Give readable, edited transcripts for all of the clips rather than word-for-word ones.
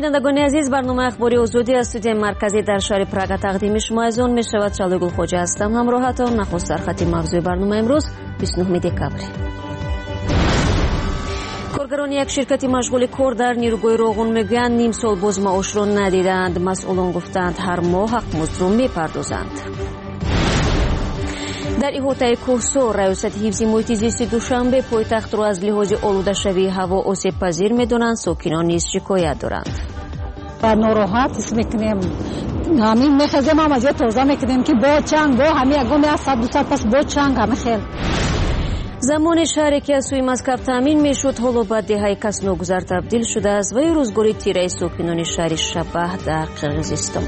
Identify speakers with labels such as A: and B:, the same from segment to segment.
A: شنوندگان عزیز، برنامه اخباری آزادی از استودیوی مرکزی در شهر پراگ تقدیم شما از آن میشود. شعله گلخوجه هستم. همراهتان. نخست در خط موضوع برنامه امروز 29 دکبر. کارگران یک شرکت مشغول کار در نیروگاه روغن میگویند نیم سال باز معاش را ندیدند. مسئولان گفتند هر ماه حق مزد را میپردازند. در احاطه کوهسار ریاست حفظ محیط زیست دوشنبه پایتخت را از لحاظ آلوده شوی هوا آسیب پذیر میدانند. ساکنان نیز شکایت دارند.
B: ناراحت حس میکنیم. همین میخزیم هم از تازه میکنیم که با چنگ با همین اگه از 100-200 پس با چنگ همه خیل.
A: زمان شهری که از سوی مسکب تامین میشد حالا به دهه کسنوگذر تبدیل شده است و روزگاری تیره ساکنان شهر شبه در قرقیزستان.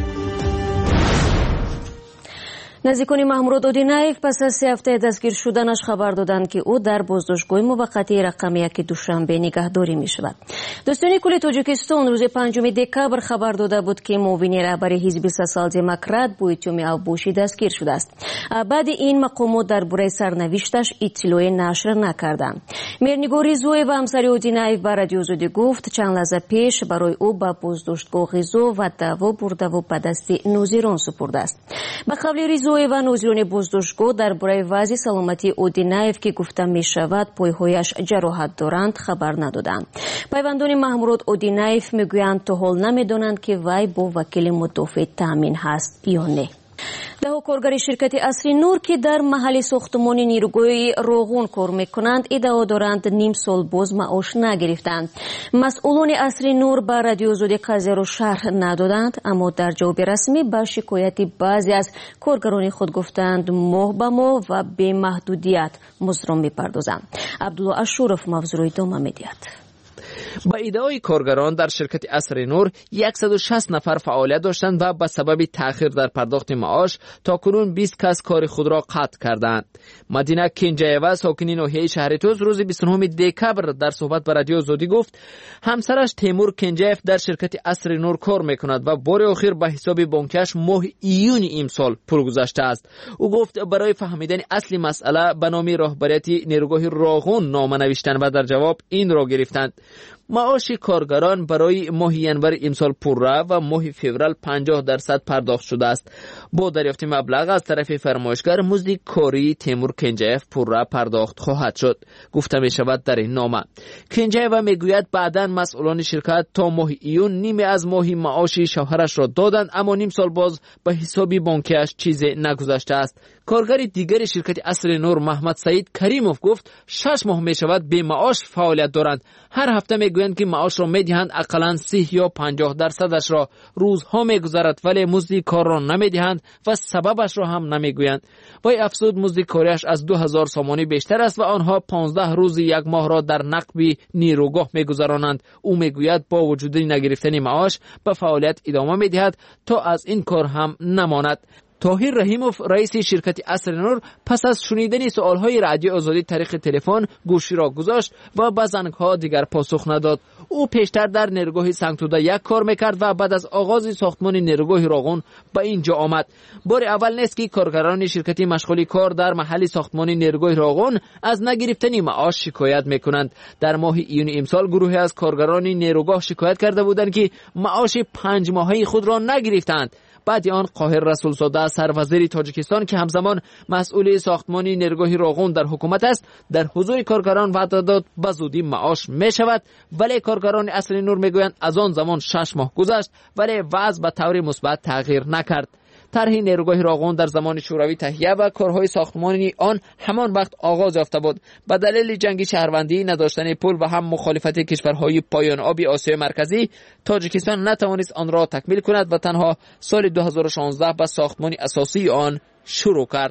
A: نزدیکان محمود اودینایف پس از 3 هفته دستگیر شدنش خبر دادند که او در بازداشتگاه موقتی رقم 1 دوشنبه نگهداری می شود. دوستان کل تاجیکستان روز 5 دکبر خبر داده بود که معاون رهبر حزب سوسیال دموکرات بویتوم اوبوشی دستگیر شده است. بعد این مقامات درباره سرنوشتش اطلاعی نشر نکردند. میرنگار ریزوی و همسر اودینایف به رادیو آزادی گفت چند لحظه پیش برای او به بازداشتگاه غذا و دوا برده و به دست نوزیران سپرده است. به قول ریزوی و نوزیران بازداشتگاه درباره وضع سلامتی اودینایف که گفته می شود پایهایش جراحت دارند خبر ندادند. پیوندان محمود اودینایف میگویند تا حال نمیدانند که وی با وکیل مدافع تامین هست یا نه. ده کارگر شرکت اصری نور که در محل ساختمان نیروگاه روغن کار میکنند ادعا دارند نیم سال باز معاش نگرفتند. مسئولان اصری نور به رادیو آزادی قضیه را شرح ندادند، اما در جواب رسمی به شکایت بعضی از کارگران خود گفتند ماه به ماه و به محدودیت مزد را میپردازند. عبدالله اشورف موضوع را ادامه میدهد.
C: با ادعای کارگران در شرکت اصر نور 160 نفر فعالیت داشتند و به سبب تأخیر در پرداخت معاش تاکنون 20 کس کار خود را قطع کردند. مدینه کنجایوا ساکنین ناحیه شهر توز روز 29 دکبر در صحبت با رادیو آزادی گفت همسرش تیمور کنجایف در شرکت اصر نور کار میکند و بار اخیر به حساب بانکش ماه ایون امسال پول گذاشته است. او گفت برای فهمیدن اصل مسئله به نام راهبریت نیروگاه روغن نامه نوشتند و در جواب این را گرفتند. معاش کارگران برای ماه ینور امسال پرره و ماه فوریه 50% پرداخت شده است. با دریافت مبلغ از طرف فرمایشگر مزد کاری تیمور کنجایف پرره پرداخت خواهد شد. گفته می شود در این نامه. کنجایف میگوید بعداً مسئولان شرکت تا ماه ایون نیمه از ماه معاش شوهرش را دادند، اما نیم سال باز به حساب بانکیش چیزی نگذاشته است. کارگر دیگر شرکت اصر نور محمد سعید کریموف گفت 6 ماه می شود به معاش فعالیت دارند. هر هفته میگویند که معاش را میدهند، اقلاً 30 یا 50% را روزها میگذرد ولی مزد کار را نمیدهند و سببش را هم نمیگویند. وی افزود مزد کاریش از 2000 سامانی بیشتر است و آنها 15 روز یک ماه را در نقب نیروگاه میگذرانند. او میگوید با وجود نگرفتن معاش به فعالیت ادامه میدهد تا از این کار هم نماند. طاهر رحیموف رئیس شرکت اصر نور پس از شنیدن سوالهای رادیو آزادی طریق تلفن گوشی را گذاشت و به زنگ‌ها دیگر پاسخ نداد. او پیشتر در نیروگاه سنگتوده یک کار میکرد و بعد از آغاز ساختمان نیروگاه روغن به اینجا آمد. بار اول نیست که کارگران شرکت مشغول کار در محل ساختمان نیروگاه روغن از نگرفتن معاش شکایت میکنند. در ماه ایون امسال گروهی از کارگران نیروگاه شکایت کرده بودند که معاش 5 ماهه خود را نگرفتند. بعد آن قاهر رسولزاده سروزیر تاجیکستان که همزمان مسئول ساختمان نیروگاه روغن در حکومت است در حضور کارگران وعده داد به زودی معاش می شود، ولی کارگران اصر نور میگویند از آن زمان 6 ماه گذشت ولی وضع به طور مثبت تغییر نکرد. طرح نیروگاه روغن در زمان شوروی تهیه و کارهای ساختمانی آن همان وقت آغاز یافته بود. به دلیل جنگ شهروندی، نداشتن پول و هم مخالفت کشورهای پایان آبی آسیای مرکزی، تاجیکستان نتوانست آن را تکمیل کند و تنها سال 2016 به ساختمان اساسی آن شروع کرد.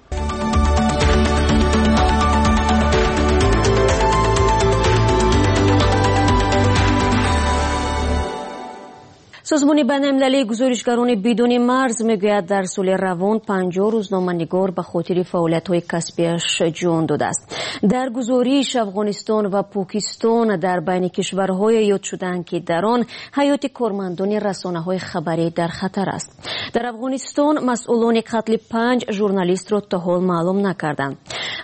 A: سازمان بین‌المللی گزارشگران بدون مرز میگوید در سال روان 50 روزنامه‌نگار به خاطر فعالیت‌های کسبیش جان داده است. در گزارش افغانستان و پاکستان در بین کشورهای یاد شدند که در آن حیات کارمندان رسانه‌های خبری در خطر است. در افغانستان مسئولان قتل 5 ژورنالیست را تا حال معلوم نکردند.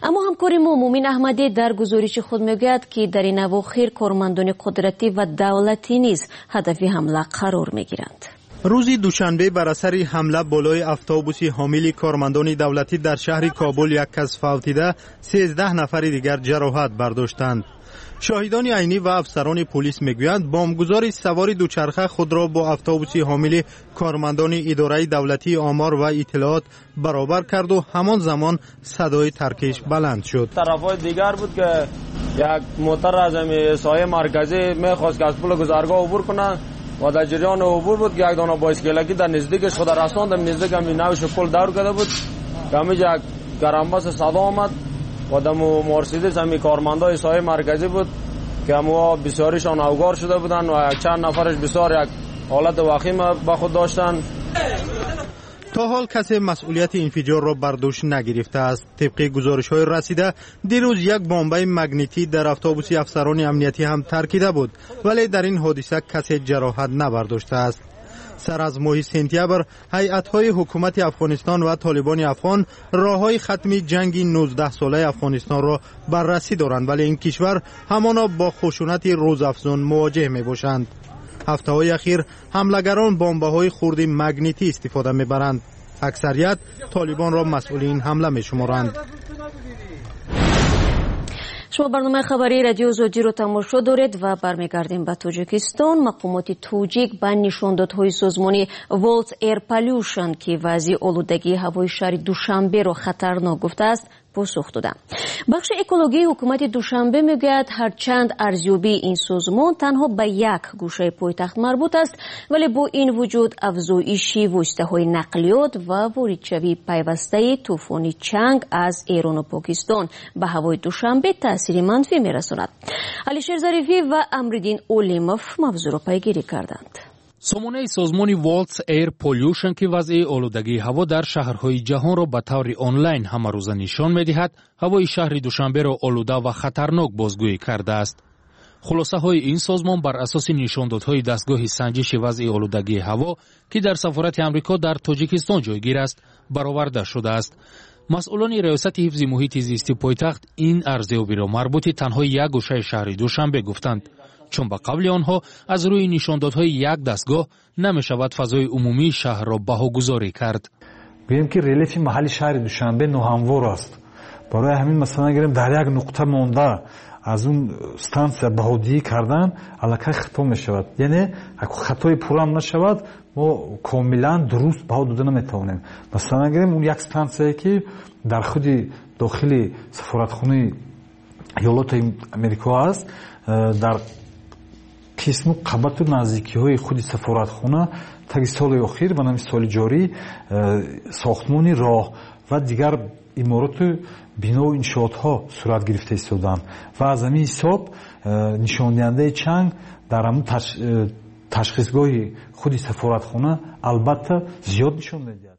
A: اما همکار ما مومن احمدی در گزارش خود میگوید که در این اواخر کارمندان قدرتی و دولتی نیز هدف حمله قرار میگیرند.
D: روز دوشنبه بر اثر حمله بالای اتوبوس حامل کارمندان دولتی در شهر کابل یک کس فوتیده، 13 نفر دیگر جراحت برداشتند. شاهدان عینی و افسران پلیس میگویند بمبگذار سوار دوچرخه خود را با اتوبوس حامل کارمندان اداره دولتی آمار و اطلاعات برابر کرد و همان زمان صدای ترکش بلند شد.
E: طرفای دیگر بود که یک موتر از سایه مرکزی میخواست که از پل گذرگاه عبور کنه و در جریان عبور بود که یک دانه بایسکلکی در نزدیکش خود رساند. نزدیک هم نوش پل دور کرده بود که همینجا یک گرمبس صدا آمد و دمو مرسیدس همی کارمندای سایه مرکزی بود که همو بسیاریشان اوگار شده بودن و چند نفرش بسیار یک حالت وخیم به خود داشتن.
D: تا حال کسی مسئولیت انفجار را بر دوش نگرفته است. طبق گزارش‌های رسیده دیروز یک بمب مگنیتی در اتوبوس افسران امنیتی هم ترکیده بود، ولی در این حادثه کسی جراحت نبرداشته است. سر از ماه سپتامبر هیئت‌های حکومت افغانستان و طالبان افغان راه‌های ختم جنگ 19 ساله افغانستان را بررسی دارند، ولی این کشور همانا با خشونت روزافزون مواجه می‌باشند. هفته‌های اخیر حملگران بمب‌های خرد مگنیتی استفاده می‌برند. اکثریت طالبان را مسئول این حمله می‌شمارند.
A: شما برنامه خبری رادیو زوجی رو تماشا دارید و برمیگردیم به تاجیکستان. مقامات توجیک به نشاندادهای سازمانی ولت ایر پالیوشن که وضع آلودگی هوای شهر دوشنبه را خطرناک گفته است پاسخ دادند. بخش اکولوژی حکومت دوشنبه میگوید هرچند ارزیابی این سازمان تنها به یک گوشه پایتخت مربوط است، ولی با این وجود افزایش واسطه‌های نقلیات و واردشوی پیوسته طوفان چنگ از ایران و پاکستان به هوای دوشنبه تاثیر منفی میرساند. علیشیر ظریفی و امرالدین اولیموف موضوع را پیگیری کردند.
F: سامانه سازمان والتس ایر پولیوشن که وضع آلودگی هوا در شهرهای جهان را به طور آنلاین همه روزه نشان می‌دهد، هوای شهر دوشنبه را آلوده و خطرناک بازگویی کرده است. خلاصه های این سازمان بر اساس نشاندادهای دستگاه سنجش وضع آلودگی هوا که در سفارت آمریکا در تاجیکستان جایگیر است برآورده شده است. مسئولان ریاست حفظ محیط زیستی پایتخت این ارزیابی را مربوط تنها یک گوشه شهر دوشنبه گفتند، چون به قبل آنها از روی نشاندادهای یک دستگاه نمی‌شود فضای عمومی شهر را بهاگذاری کرد.
G: بگیم که ریلیف محلی شهر دوشنبه ناهموار است. برای همین مثلا گریم در یک نقطه مانده از اون ستانسیا بهادی کردن الکی خطا می‌شود. یعنی اگه خطای پورم نشود ما کاملا درست بها داده نمی‌توانیم. مثلا گریم اون یک ستانسیایی که در خود داخل سفارتخانه ایالات امریکا است، در قسم قبط و نزدیکی های خود سفارتخانه تا سال اخیر و نمی سال جاری ساختمان راه و دیگر امارات و بنا و انشاءات ها صورت گرفته ایستادند و از همین حساب نشان دهنده چنگ در همون تشخیصگاه خود سفارتخانه البته زیاد نشان میدهد.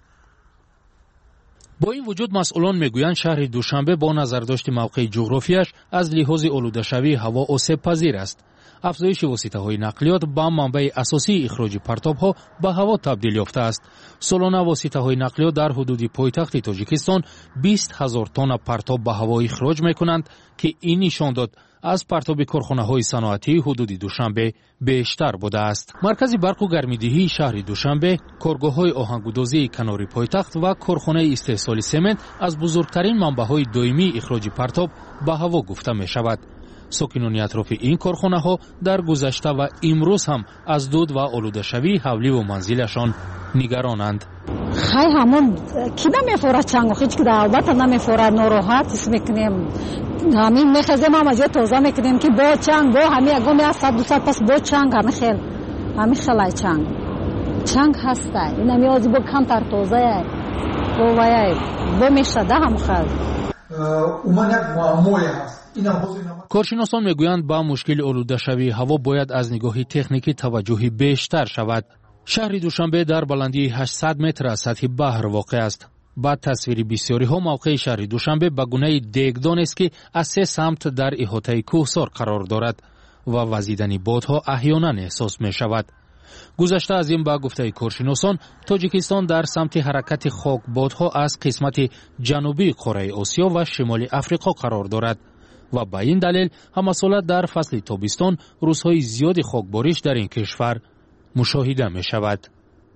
F: با این وجود مسئولان میگویند شهر دوشنبه با نظرداشت موقع جغرافیاش از لحاظ آلوده‌شوی هوا آسیب پذیر است. افزایش واسطه‌های نقلیات به منبع اساسی اخراج پرتاب‌ها به هوا تبدیل یافته است. سالانه واسطه‌های نقلیات در حدود پایتخت تاجیکستان 20,000 تن پرتاب به هوا اخراج می‌کنند که این نشان داد از پرتاب کارخانه‌های صنعتی حدود دوشنبه بیشتر بوده است. مرکز برق و گرمیدهی شهر دوشنبه، کارگاه‌های آهنگودازی کنار پایتخت و کارخانه استحصال سمنت از بزرگترین منبع‌های دائمی اخراج پرتاب به هوا گفته می‌شود. ساکنان اطراف این کارخانه ها در گذشته و امروز هم از دود و آلوده‌شوی حولی و منزلشان نگرانند.
B: خیلی همون کی نمیفورد چنگ هیچ که در البته نمیفورد ناراحت اسم میکنیم همین میخزیم هم از جا توضیح میکنیم که با چنگ با همین اگه از 100-200 پس با چنگ همین خیلی چنگ هسته این همی آزی با کمتر توضیح با میشده هم خیلی
H: اومن یک معمولی هست.
F: کارشناسان میگویند با مشکل آلوده‌شوی هوا باید از نگاه تکنیکی توجهی بیشتر شود. شهر دوشنبه در بلندی 800 متر از سطح بحر واقع است. بعد تصویری بسیاری ها موقع شهر دوشنبه به گونه دیگدان است که از 3 سمت در احاطه کوهسار قرار دارد و وزیدن بادها احیانا احساس می شود. گذشته از این با گفته کارشناسان تاجیکستان در سمت حرکت خاکبادها از قسمت جنوبی قاره آسیا و شمال افریقا قرار دارد و به این دلیل همسالت در فصل تابستان روزهای زیادی خاکباریش در این کشور مشاهده می شود.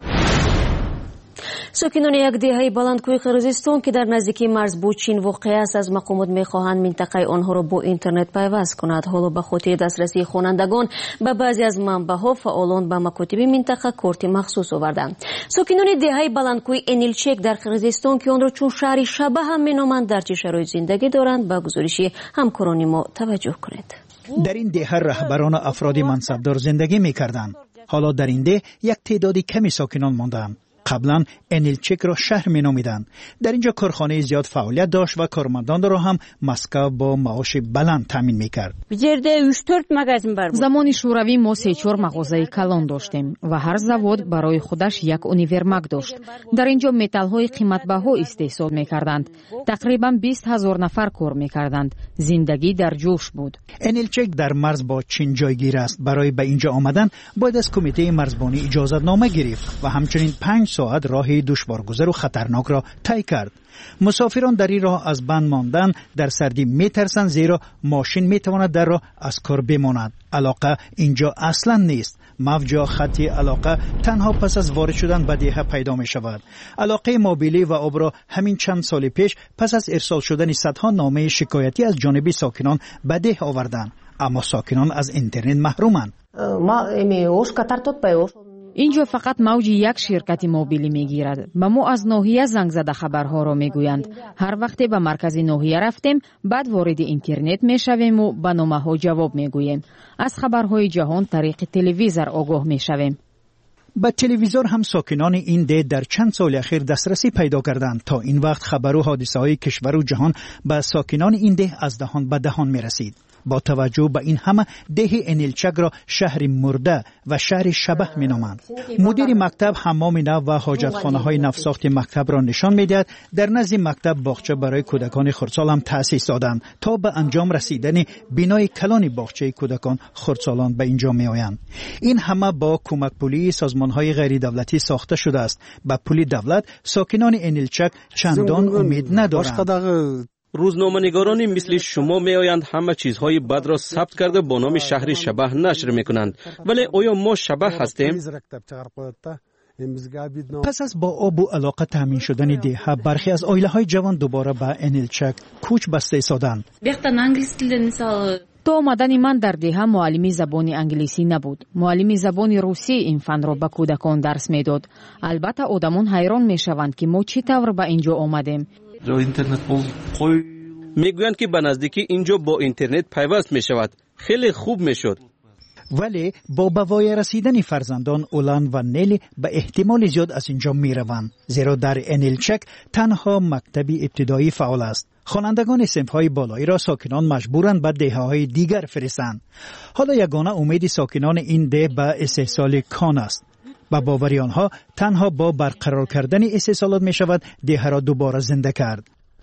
A: ساکنان یک دهه بلندکوی قرقیزستان که در نزدیکی مرز با چین واقع است از مقامات می‌خواهند منطقه آنها را با اینترنت پیوست کند. حالا به خاطر دسترسی خوانندگان به بعضی از منبع‌ها فعالان به مکاتب منطقه کارت مخصوص آوردند. ساکنان دهه بلندکوی انیلچک در قرقیزستان که آن را چون شهری شبه هم می‌نامند در چه شرایط زندگی دارند به گزارش همکاران ما توجه کنید.
I: در این دهه رهبران افراد منصبدار زندگی می‌کردند. حالا در این ده یک تعداد کمی ساکنان ماندند. قبلا انیلچک را شهر می نامیدند. در اینجا کارخانه زیاد فعالیت داشت و کارمندان را هم مسکو با معاش بلند تامین می کرد.
J: زمان شوروی ما 3-4 مغازه کلان داشتیم و هر زواد برای خودش یک اونیورماگ داشت. در اینجا متال های قیمت بها استحصال می کردند. تقریبا 20,000 نفر کار می کردند. زندگی در جوش بود.
I: انیلچک در مرز با چین جایگیر است. برای به اینجا آمدن باید از کمیته مرزبانی اجازت نامه گرفت و همچنین 5 ساعت راه دشوارگذر و خطرناک را طی کرد. مسافران در این راه از بند ماندن در سردی میترسند زیرا ماشین میتواند در راه از کار بماند. علاقه اینجا اصلا نیست. موج خطی علاقه تنها پس از وارد شدن به دهه پیدا می شود. علاقه موبیلی و آب را همین چند سال پیش پس از ارسال شدن صدها نامه شکایتی از جانب ساکنان به ده آوردند. اما ساکنان از اینترنت محرومند.
J: اینجا فقط موج یک شرکت موبیلی میگیرد. به ما از ناحیه زنگ زده خبرها را میگویند. هر وقت به مرکز ناحیه رفتیم بعد وارد اینترنت میشویم و به نامه ها جواب میگوییم. از خبرهای جهان طریق تلویزیون آگاه میشویم.
I: به تلویزیون هم ساکنان این ده در چند سال اخیر دسترسی پیدا کردند. تا این وقت خبر و حادثه های کشور و جهان به ساکنان این ده از دهان به دهان میرسید. با توجه به این همه ده انیلچک را شهر مرده و شهر شبه می نامند. مدیر مکتب حمام نو و حاجتخانه های نفساخت مکتب را نشان می دهد. در نزد مکتب باغچه برای کودکان خردسال هم تأسیس دادند تا به انجام رسیدن بینای کلان باغچه کودکان خردسالان به اینجا می آیند. این همه با کمک پولی سازمان های غیر دولتی ساخته شده است. به پول دولت ساکنان انیلچک چندان امید ندارند.
K: روزنامه‌نگارانی مثل شما میآیند همه چیزهای بد را ثبت کرده با نام شهر شبه نشر میکنند. ولی آیا ما شبه هستیم؟
I: پس از با آب و علاقه تامین شدن دهه برخی از عائله‌های جوان دوباره به انیلچک کوچ بسته ایستادند.
J: تا آمدن من در دهه معلمی زبان انگلیسی نبود. معلمی زبان روسی این فن را به کودکان درس میداد. البته آدمان حیران میشوند که ما چی طور به اینجا آمدیم.
K: میگویند که به نزدیکی اینجا با اینترنت پیوست می شود. خیلی خوب می شد.
I: ولی با بوای رسیدن فرزندان اولان و نیل به احتمال زیاد از اینجا می روند. زیرا در انیلچک تنها مکتبی ابتدایی فعال است. خوانندگان صنف‌های بالایی را ساکنان مجبورند به دهه‌های دیگر فرستند. حالا یگانه امید ساکنان این ده به استحصال کان است. با باوری آنها تنها با برقرار کردن استحصالات می شود دهه را دوباره زنده کرد.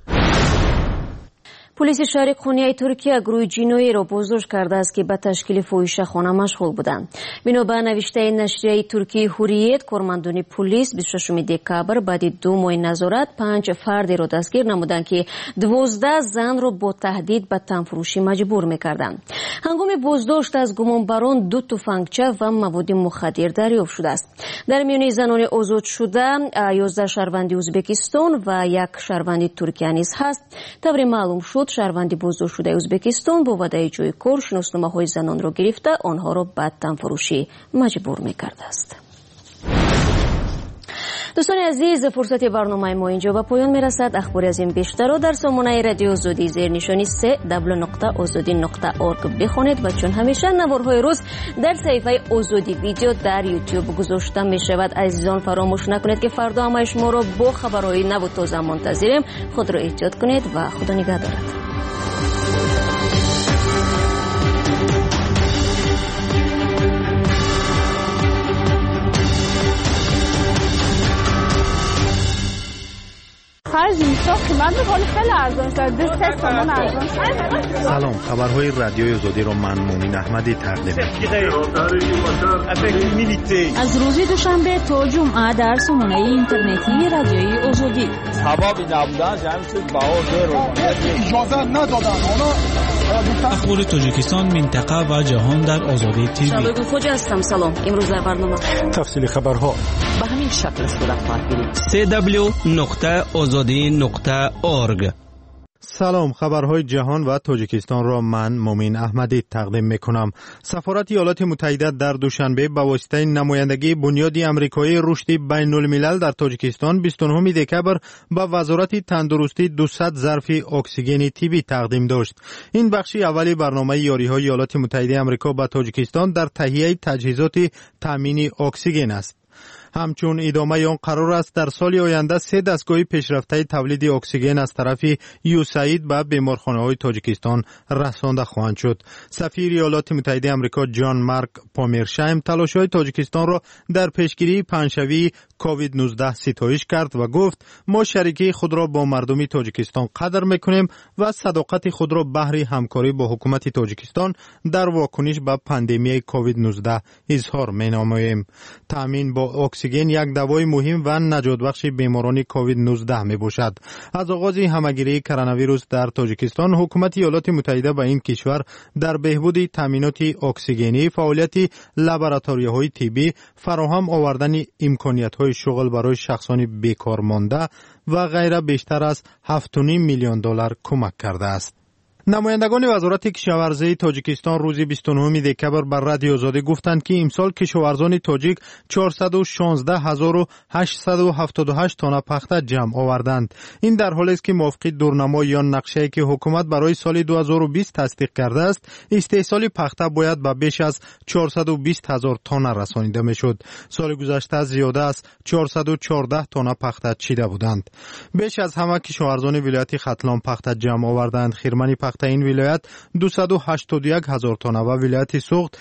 A: پلیس شهر قونیه ترکیه گروه جنایی را بازداشت کرده است که به تشکیل فاحشه‌خانه مشغول بودند. بنا به نوشته نشریه ترکیه هوریت، کارمندان پلیس 26 دکامبر بعد 2 ماه نظارت 5 فرد را دستگیر نمودند که 12 زن را با تهدید به تنفروشی مجبور می‌کردند. هنگام بازداشت از گمانبران 2 تفنگچه و مواد مخدر دریافت شده است. در میان زنان آزاد شده 11 شهروند ازبکستان و 1 شهروند ترکیه نیز هست. طور معلوم شد شهروند بازداشت شده ازبکستان با وعده جای کار شناسنامه‌های زنان را گرفته آنها را به تنفروشی مجبور می‌کرده است. دوستان عزیز، فرصت برنامه ما اینجا به پایان میرسد. اخباری از این بیشتر را در سامانه رادیو آزادی زیر نشانی www.azadi.org بخوانید و چون همیشه نوارهای روز در صفحه آزادی ویدیو در یوتیوب گذاشته می شود. عزیزان فراموش نکنید که فردا همه شما را با خبرهای نو و تازه منتظریم. خود را احتیاط کنید و خدا نگهدارد.
L: Faz
B: قیمت می‌کنه خیلی ارزان شد. 2 تومان ارزان شد.
D: سلام، خبرهای رادیوی آزادی رو من مومین احمدی تقدیم
J: از روز دوشنبه تا جمعه در سامانه اینترنتی رادیوی آزادی.
E: ثوابی نبودن جمع شد بهار
H: اجازه ندادن.
L: اخبار تاجیکستان، منطقه و جهان در آزادی تیوی.
A: شبگون خوجا هستم. سلام. امروز در برنامه
G: تفصیل خبرها
A: به همین شکل صورت خواهد گیرید.
K: www.azadi.org.
D: سلام، خبرهای جهان و تاجیکستان را من مومین احمدی تقدیم میکنم. سفارت ایالات متحده در دوشنبه به واسطه نمایندگی بنیاد آمریکایی رشد بین الملل در تاجیکستان 29 دکبر به وزارت تندرستی 200 ظرف اکسیژن طبی تقدیم داشت. این بخشی اولی برنامه یاری‌های ایالات متحده آمریکا به تاجیکستان در تهیه تجهیزات تامین اکسیژن است. همچون ادامه آن قرار است در سال آینده 3 دستگاه پیشرفته تولید اکسیژن از طرف یوساید به بیمارخانه‌های تاجیکستان رسانده خواهند شد. سفیر ایالات متحده آمریکا جان مارک پامیرشایم تلاش‌های تاجیکستان را در پیشگیری پنجشنبه کووید 19 ستایش کرد و گفت ما شریکی خود را با مردم تاجیکستان قدر می‌کنیم و صداقت خود را بهر همکاری با حکومت تاجیکستان در واکنش به پاندمی کووید 19 اظهار می‌نماییم. تامین با اکسیژن یک دوای مهم و نجات بخش بیماران کووید 19 می باشد. از آغاز همهگیری کرونا ویروس در تاجیکستان، حکومت ایالات متحده به این کشور در بهبود تامینات اکسیژنی، فعالیت لابراتواری‌های طبی، فراهم آوردن امکانات‌های شغل برای شخصان بیکار مانده و غیره بیشتر از 7.5 میلیون دلار کمک کرده است. نمایندگان وزارت کشاورزی تاجیکستان روز 29 دکبر بر رادیو آزادی گفتند که امسال کشاورزان تاجیک 416,878 تن پخته جمع آوردند. این در حالی است که موافق دورنما یا نقشه‌ای که حکومت برای سال 2020 تصدیق کرده است، استحصال پخته باید به بیش از 420,000 تن رسانیده میشد. سال گذشته زیاده از 414 تن پخته چیده بودند. بیش از همه کشاورزان ولایت ختلان پخته جمع آوردند. خرمنی پخته این ولایت 281,000 تن و ولایت سوخت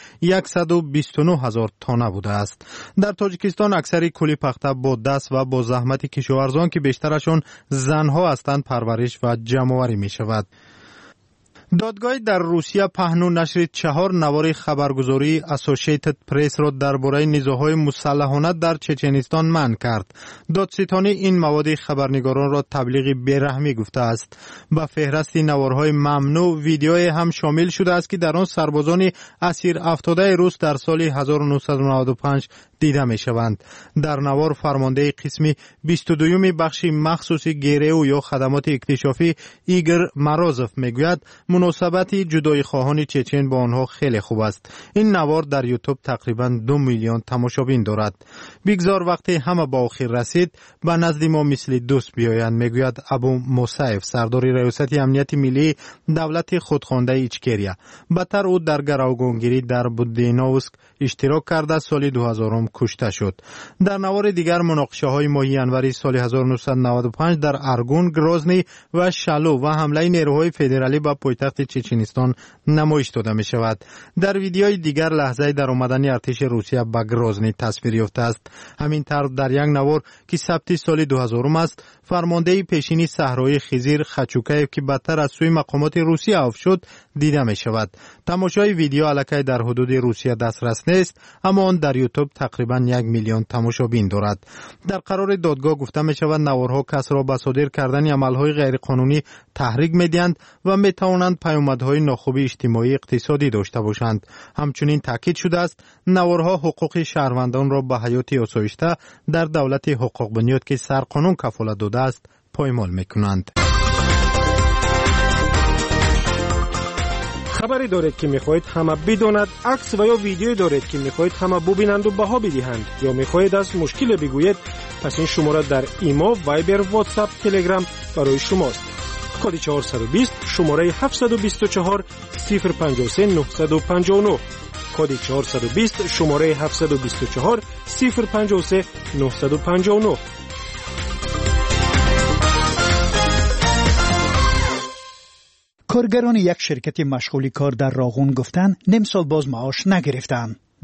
D: 129,000 تن بوده است. در تاجیکستان اکثر کلی پخته با دست و با زحمت کشاورزان که بیشترشون زنها هستند پرورش و جمع‌آوری می شود. دادگاه در روسیه پهن و نشر 4 نوار خبرگزاری اسوسییتد پرس را درباره نزاع‌های مسلحانه در چچنستان منع کرد. دادستان این مواد خبرنگاران را تبلیغ بیرحمی گفته است. به فهرست نوارهای ممنوع ویدیوی هم شامل شده است که در آن سربازان اسیر افتاده روس در سال 1995 دیده می شوند. در نوار فرمانده قسم 22 بخش مخصوص گیرو یا خدمات اکتشافی ایگور مرازوف می گوید مناسبت جدای خواهان چچن با آنها خیلی خوب است. این نوار در یوتیوب تقریبا 2 میلیون تماشابین دارد. بگذار وقتی همه با آخر رسید به نزد ما مثل دوست بیایند، میگوید ابو موسیف سردار ریاست امنیت ملی دولت خودخوانده ایچکریا. بدتر او در گروگانگیری در بودینوسک اشتراک کرده سال 2000 کشته شد. در نوار دیگر مناقشه های ماه ینوری سال 1995 در ارگون، گروزنی و شالو و حمله نیروهای فدرالی به پایتخت چچنستان نمایش داده می شود. در ویدیوی دیگر لحظه در آمدن ارتش روسیه به گروزنی تصویر یافته است. همین طرز در یک نوار که ثبت سال 2000 است، فرمانده پیشینی صحرای خزیر خچوکایف که بدتر از سوی مقامات روسیه عفو شد دیده می شود. تماشای ویدیو الکی در حدود روسیه دسترس نیست، اما آن در یوتیوب تقریبا 1 میلیون تماشابین دارد. در قرار دادگاه گفته می شود نوارها کس را به صادر کردن عملهای غیرقانونی تحریک می دهند و می توانند پیامدهای ناخوب اجتماعی اقتصادی داشته باشند. همچنین تاکید شده است نوارها حقوق شهروندان را به حیات آسایشته در دولت حقوق بنیاد که سرقانون کفالت داده است پایمال می کنند.
M: خبری دارید که میخواهید همه بداند، عکس و یا ویدیویی دارید که میخواهید همه ببینند و بها بدهند، یا میخواهید از مشکل بگویید، پس این شماره در ایما، وایبر، واتساپ، تلگرام برای شماست. کد 420 شماره 724 053 959. کد 420 شماره 724 053 959.
I: کارگران یک شرکت مشغولی کار در راغون گفتند نیم سال باز معاش نگرفتند.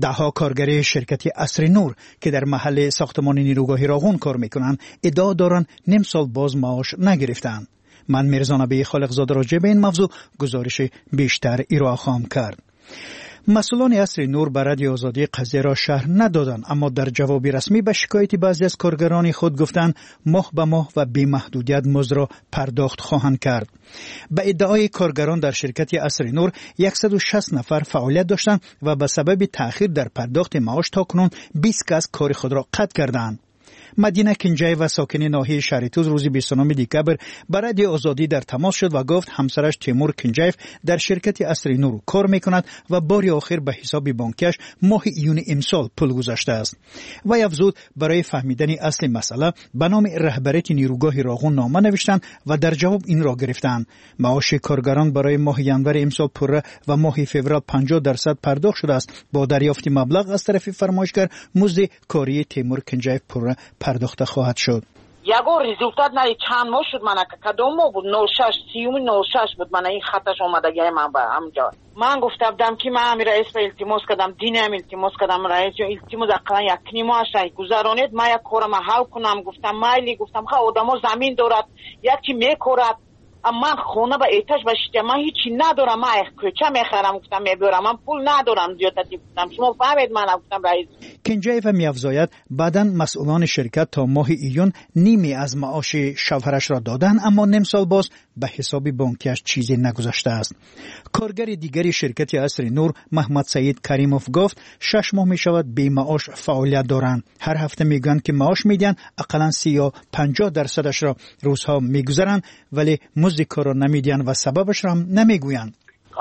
I: دهها کارگر شرکت عصر نور که در محل ساختمان نیروگاه راغون کار میکنند ادعا دارند نیم سال باز معاش نگرفتند. من میرزا نبی خالقزاده راجع به این موضوع گزارش بیشتر ارائه خواهم کرد. مسئولان عصر نور به رادیو آزادی قضیه را شرح ندادند، اما در جواب رسمی به شکایت بعضی از کارگران خود گفتند ماه به ماه و بی محدودیت مزد را پرداخت خواهند کرد. به ادعای کارگران در شرکت عصر نور 160 نفر فعالیت داشتند و به سبب تأخیر در پرداخت معاش تاکنون 20 کس کار خود را قطع کردند. مدینه کنجیف و ساکن ناحیه شهرتوز روز 29 دکبر با رادیو آزادی در تماس شد و گفت همسرش تیمور کنجیف در شرکت عصر نور کار میکند و بار آخر به حساب بانکیش ماه ایون امسال پول گذاشته است. و افزود برای فهمیدن اصل مسئله به نام رهبریت نیروگاه راغون نامه نوشتند و در جواب این را گرفتند. معاش کارگران برای ماه ینور امسال پره و ماه فوریه 50% پرداخت شده است. با دریافت مبلغ از طرف فرمایشگر مزد کاری تیمور کنجیف پره پرداخته خواهد شد.
N: یگو ریزولتات نه چند ماه شد من کدوم ماه بود 06 بود من این خطش اومدگی من به همجا من گفتم دم که من امیر رئیس التماس کردم دینم التماس کردم رئیس التماس اقلا یک نیمه شای گذرانید ما یک کارم حل کنم گفتم مایلی گفتم خب آدمو زمین دارد یکی میکورد من خونه به ایتاش باشید من هیچی ندارم من کوچه میخرم گفتم میبرم من پول ندارم زیادتی گفتم شما فهمید من گفتم رئیس
I: کنجیف میافزاید بعداً مسئولان شرکت تا ماه ایون نیمی از معاش شوهرش را دادن اما نیم سال باز به حساب بانکیش چیزی نگذاشته است. کارگر دیگری شرکت عصر نور محمد سعید کریموف گفت 6 ماه می شود بی معاش فعالیت دارند. هر هفته میگن که معاش میدن اقلا 30 یا 50% را روزها میگذرن ولی مزد کار را نمیدن و سببش را هم نمیگویند.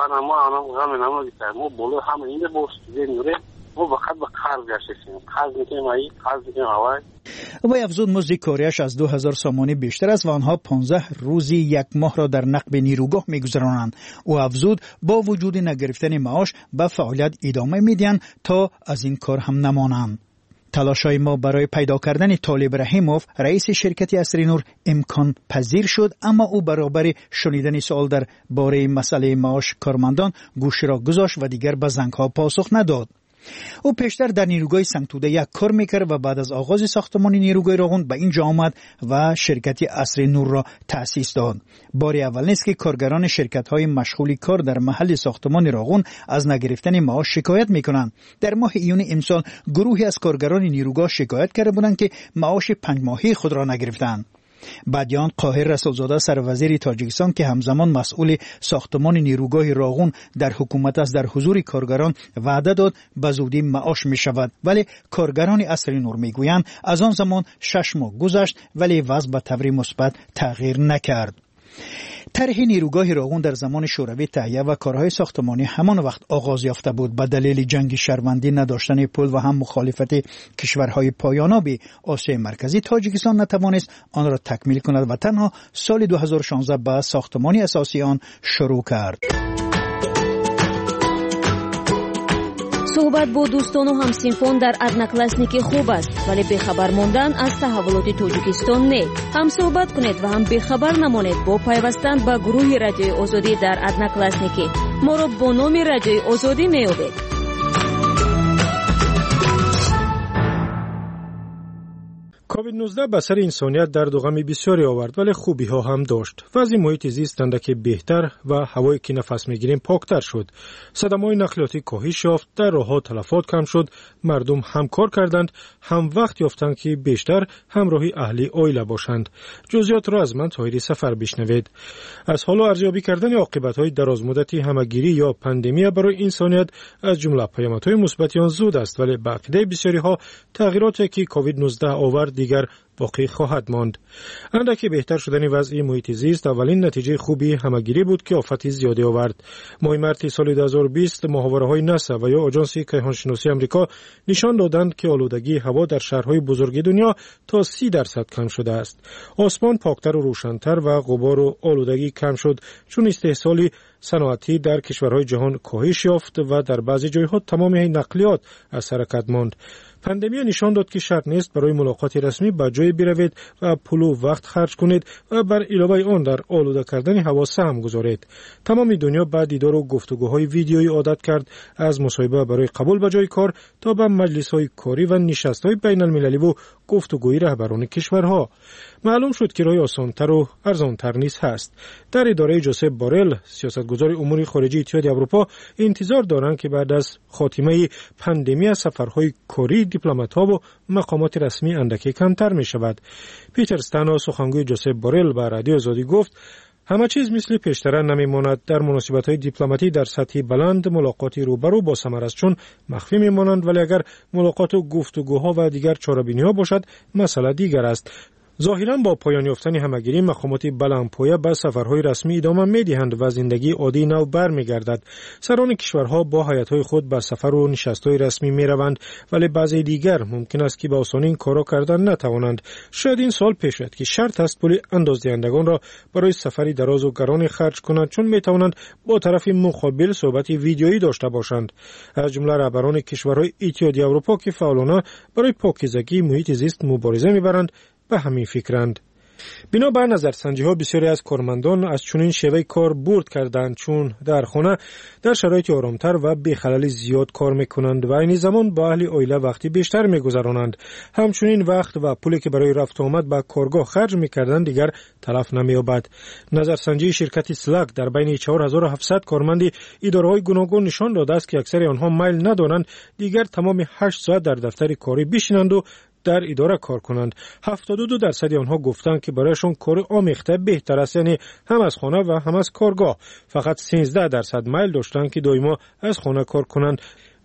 I: و افزود مزد کاریش از 2000 سامانی بیشتر است و آنها 15 روزی یک ماه را در نقب نیروگاه میگذرانند. و افزود با وجود نگرفتن معاش به فعالیت ادامه میدن تا از این کار هم نمانند. تلاشای ما برای پیدا کردن طالب رحیموف رئیس شرکت عصر نور امکان پذیر شد اما او برابر شنیدن سوال در باره مسئله معاش کارمندان گوش را گذاشت و دیگر به زنگ‌ها پاسخ نداد. او پیشتر در نیروگاه سنگتوده یک کار میکرد و بعد از آغاز ساختمان نیروگاه راغون به اینجا آمد و شرکت عصر نور را تأسیس داد. بار اول نیست که کارگران شرکت‌های مشغول کار در محل ساختمان راغون از نگرفتن معاش شکایت میکنند. در ماه ایون امسال گروهی از کارگران نیروگاه شکایت کرده بودند که معاش 5 ماهه خود را نگرفتند. بعدیان قاهر رسولزاده سروزیر تاجیکستان که همزمان مسئول ساختمان نیروگاه راغون در حکومت است در حضور کارگران وعده داد به زودی معاش می شود ولی کارگران عصر نور می گویند از آن زمان 6 ماه گذشت ولی وضع به طور مثبت تغییر نکرد. طرح نیروگاه راغون در زمان شوروی تهیه و کارهای ساختمانی همان وقت آغاز یافته بود. به دلیل جنگ شهروندی نداشتن پول و هم مخالفت کشورهای پایاناب آسیای مرکزی تاجیکستان نتوانست آن را تکمیل کند و تنها سال 2016 به ساختمان اساسی آن شروع کرد.
A: صحبت با دوستان و همسینفان در ادناکلاسنیکی خوب است ولی بخبر ماندن از تحولات تاجیکستان نه. هم صحبت کنید و هم بخبر نمانید با پیوستن به گروه رادیوی آزادی در ادناکلاسنیکی. ما را با نام رادیوی آزادی میابید.
M: کووید 19 به سر انسانیت درد و غم بسیاری آورد ولی خوبی ها هم داشت. وضع محیط زیست اندکی بهتر و هوایی که نفس میگیریم پاکتر شد. صدمه‌های نقلیاتی کاهش یافت، در راه‌ها تلفات کم شد، مردم همکار کردند، هم وقت یافتند که بیشتر همراهی اهلی عائله باشند. جزئیات را از من طاهری سفر بشنوید. از حالا ارزیابی کردن عاقبت‌های درازمدتی همه‌گیری یا پاندمی برای انسانیت از جمله پیامدهای مثبت آن زود است ولی به عقیده بسیاری‌ها تغییراتی که کووید 19 آورد دیگر باقی خواهد ماند. اندکی بهتر شدن وضع محیط زیست اولین نتیجه خوبی همه‌گیری بود که آفت زیادی آورد. ماه مارس سال 2020 ماهواره‌های ناسا و یا آژانس کیهانشناسی آمریکا نشان دادند که آلودگی هوا در شهرهای بزرگ دنیا تا 30% کم شده است. آسمان پاکتر و روشن‌تر و غبار و آلودگی کم شد چون استحصال صنعتی در کشورهای جهان کاهش یافت و در بعضی جایها تمامی نقلیات از حرکت ماند. پاندمی نشان داد که شرط نیست برای ملاقات رسمی با جای مطالعه بروید و پول و وقت خرج کنید و بر علاوه آن در آلوده کردن هوا سهم گذارید. تمام دنیا با دیدار و گفتگوهای ویدیویی عادت کرد، از مصاحبه برای قبول به جای کار تا به مجلس‌های کاری و نشست‌های بین‌المللی و گفتگوی رهبران کشورها. معلوم شد که راه آسان‌تر و ارزان‌تر نیز هست. در اداره جوزپ بورل، سیاستگزار امور خارجه اتحادیه اروپا، انتظار دارند که بعد از خاتمه پاندمی سفرهای کاری دیپلمات‌ها و مقامات رسمی اندکی کمتر می‌شود. پیتر استانو، سخنگوی جوزپ بورل، به رادیو آزادی گفت همه چیز مثل پیشتر نمیماند. در مناسبت‌های دیپلماتی در سطح بلند ملاقاتی روبرو با ثمر است چون مخفی میمانند، ولی اگر ملاقات و گفتگوها و دیگر چاره‌بینی‌ها باشد مسئله دیگر است. ظاهراً با پایان یافتن همگیری مقامات بلندپایه به سفرهای رسمی ادامه می‌دهند و زندگی عادی نو برمیگردد. سران کشورها با هیئت‌های خود به سفر و نشست‌های رسمی می‌روند، ولی بعضی دیگر ممکن است که به آسانی این کارا کردن نتوانند. شاید این سال پیش آید که شرط است پول اندازدهندگان را برای سفری دراز و گران خرج کنند چون می‌توانند با طرف مقابل صحبت ویدیویی داشته باشند. از جمله رهبران کشورهای اتحادیه اروپا که فعالانه برای پاکیزگی محیط زیست مبارزه می‌برند به همین فکرند. بنابر نظرسنجی‌ها بسیاری از کارمندان از چنین شیوه کار بورد کردند چون در خانه در شرایط آرامتر و بی خلل زیاد کار میکنند و این زمان با اهل عائله وقتی بیشتر میگذرانند. همچنین وقت و پولی که برای رفت و آمد به کارگاه خرج میکردند دیگر تلف نمییابد. نظرسنجی شرکت سلاک در بین 4700 کارمند اداره‌های گوناگون نشان داده است که اکثر آنها میل ندارند دیگر تمام 8 ساعت در دفتر کاری بشینند و در اداره کار کنند. 72% آنها گفتند که برایشان کار آمیخته بهتر است، یعنی هم از خانه و هم از کارگاه. فقط 13% میل داشتند که دائما از خانه کار کنند.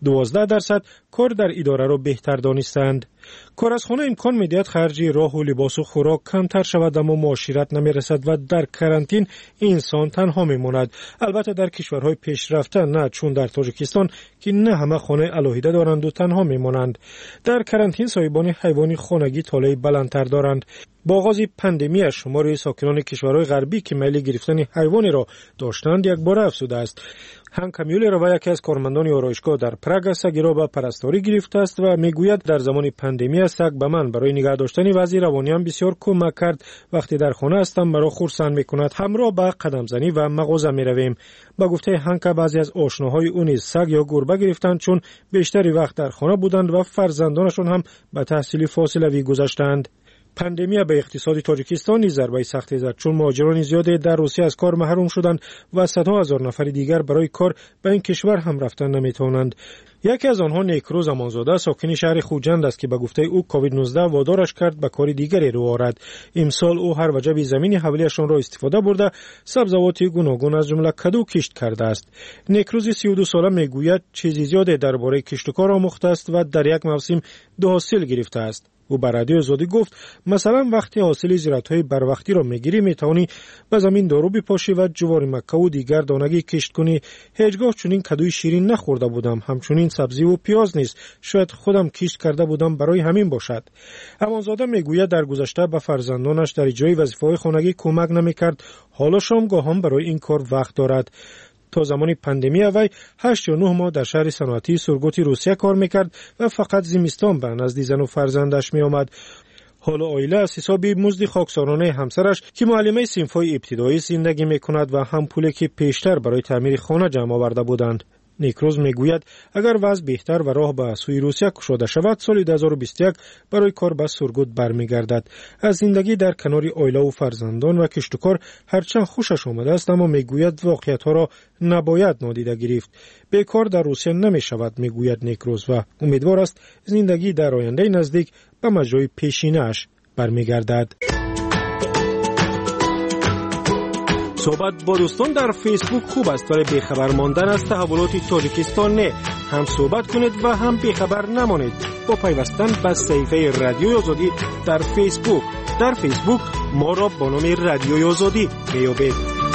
M: 12% کار در اداره را بهتر دانستند. کار از خانه امکان می‌دهد خرج راه و لباس و خوراک کمتر شود، اما معاشرت نمی‌رسد و در کرانتین انسان تنها می‌ماند. البته در کشورهای پیشرفته نه، چون در تاجیکستان که نه همه خانه علاهیده دارند و تنها می‌مانند. در کرانتین صاحبان حیوان خانگی طالع بلندتر دارند. با آغاز پاندمی شمار ساکنان کشورهای غربی که میل گرفتن حیوانی را داشتند یک بار افزوده است. هانک میولر یکی از کارمندان آرایشگاه در پراگ سگی را به پرستاری گرفته است و میگوید در زمان پاندمی سگ به من برای نگه داشتن وضع روانیم بسیار کمک کرد. وقتی در خانه هستم مرا خرسند میکند، همراه به قدم زنی و مغازه میرویم. با گفته هانک بعضی از آشناهای او نیز سگ یا گربه گرفتند چون بیشتری وقت در خانه بودند و فرزندانشان هم به تحصیل فاصله‌ای گذاشتند. پاندمی به اقتصاد تاجیکستان نیز ضربه سختی زد چون مهاجران زیادی در روسیه از کار محروم شدند و صدها هزار نفر دیگر برای کار به این کشور هم رفتن نمیتوانند. یکی از آنها نیکروز امانزاده ساکن شهر خوجند است که به گفته او کووید 19 وادارش کرد به کار دیگری رو آورد. امسال او هر وجب زمین حولیشان را استفاده برده سبزیجات گوناگون از جمله کدو کشت کرده است. نیکروز 32 ساله میگوید چیزی زیاد درباره کشت و کار آموخته است و در یک موسم 2 حاصل گرفته است. او به رادیو آزادی گفت مثلا وقتی حاصل زراعت‌های بروقتی را میگیری میتوانی به زمین دارو بپاشی و جوار مکه و دیگر دانگی کشت کنی. هیچگاه چنین کدوی شیرین نخورده بودم، همچنین سبزی و پیاز نیست. شاید خودم کشت کرده بودم برای همین باشد. امانزاده میگوید در گذشته به فرزندانش در اجرای وظیفه‌های خانگی کمک نمیکرد، حالا شام گاهم برای این کار وقت دارد. تا زمان پاندمی وی 8 یا 9 ماه در شهر صنعتی سورگوت روسیه کار میکرد و فقط زمستان به نزد زن و فرزندش میآمد. حالا عائله از حساب مزد خاکسارانه همسرش که معلمه صنف‌های ابتدایی زندگی میکند و هم پولی که پیشتر برای تعمیر خانه جمع آورده بودند. نیکروز میگوید اگر وضع بهتر و راه به سوی روسیه گشوده شود سال 2021 برای کار به سورگوت برمیگردد. از زندگی در کنار عائله و فرزندان و کشت و کار هرچند خوشش آمده است، اما میگوید واقعیت‌ها را نباید نادیده گرفت. بیکار در روسیه نمیشود میگوید نیکروز و امیدوار است زندگی در آینده نزدیک به مجرای پیشینه‌اش برمیگردد. صحبت با دوستان در فیسبوک خوب است، ولی بیخبر ماندن از تحولات تاجیکستان نه. هم صحبت کنید و هم بیخبر نمانید با پیوستن به صفحه رادیوی آزادی در فیسبوک. در فیسبوک ما را با نام رادیوی آزادی میابید.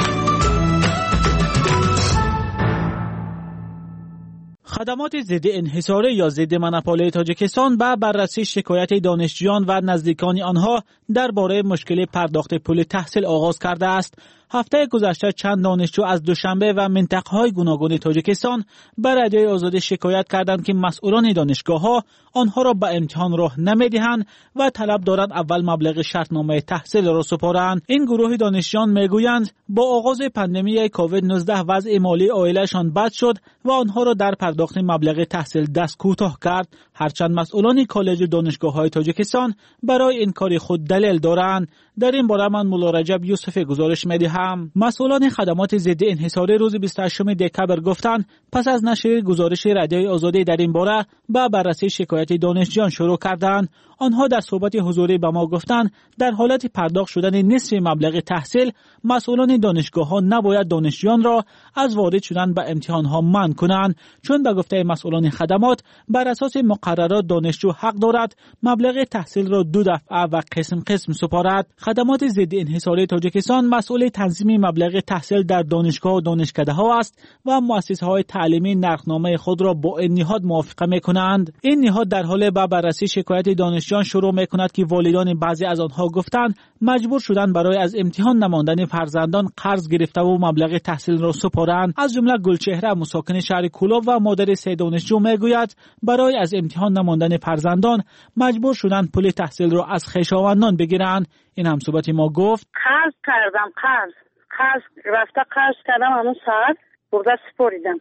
L: خدمات ضد انحصار یا ضد مناپول تاجیکستان به بررسی شکایت دانشجویان و نزدیکان آنها درباره مشکل پرداخت پول تحصیل آغاز کرده است. هفته گذشته چند دانشجو از دوشنبه و منطقه‌های گوناگون تاجیکستان به رادیوی آزادی شکایت کردند که مسئولان دانشگاه‌ها آنها را به امتحان راه نمی‌دهند و طلب دارند اول مبلغ شرطنامه تحصیل را سپارند. این گروه دانشجویان میگویند با آغاز پاندمی کووید 19 وضع مالی عائله‌شان بد شد و آنها را در پرداخت مبلغ تحصیل دست کوتاه کرد، هرچند مسئولان کالج و دانشگاه‌های تاجیکستان برای این کار خود دلیل دارند. در این باره من مولا رجب یوسف گزارش می‌دهم. مسئولان خدمات ضد انحصاری روز 28 دکبر گفتند پس از نشر گزارش رادیوی آزادی در این باره با بررسی شکایت دانشجویان شروع کردند. آنها در صحبت حضوری به ما گفتند در حالت پرداخت شدن نصف مبلغ تحصیل مسئولان دانشگاه‌ها نباید دانشجویان را از وارد شدن به امتحان‌ها منع کنند، چون به گفته مسئولان خدمات بر اساس مقررات دانشجو حق دارد مبلغ تحصیل را 2 دفعه و قسم سپارد. خدمات ضد انحصاری تاجیکستان مسئول تنظیم مبلغ تحصیل در دانشگاه و دانشکده‌ها است و مؤسسه‌های تعلیمی نرخنامه خود را با این نهاد موافقه می‌کنند. این نهاد در حال به بررسی شکایت دانشجویان شروع می‌کند که والدان بعضی از آنها گفتند مجبور شدند برای از امتحان نماندن فرزندان قرض گرفته و مبلغ تحصیل را سپارند. از جمله گلچهره مساکن شهر کولاب و مادر 3 دانشجو میگوید برای از امتحان نماندن فرزندان مجبور شدند پول تحصیل را از خویشاوندان بگیرند. این هم صحبت ما گفت
O: قرض کردم، قرض رفته قرض کردم، همون ساعت برده سپاریدم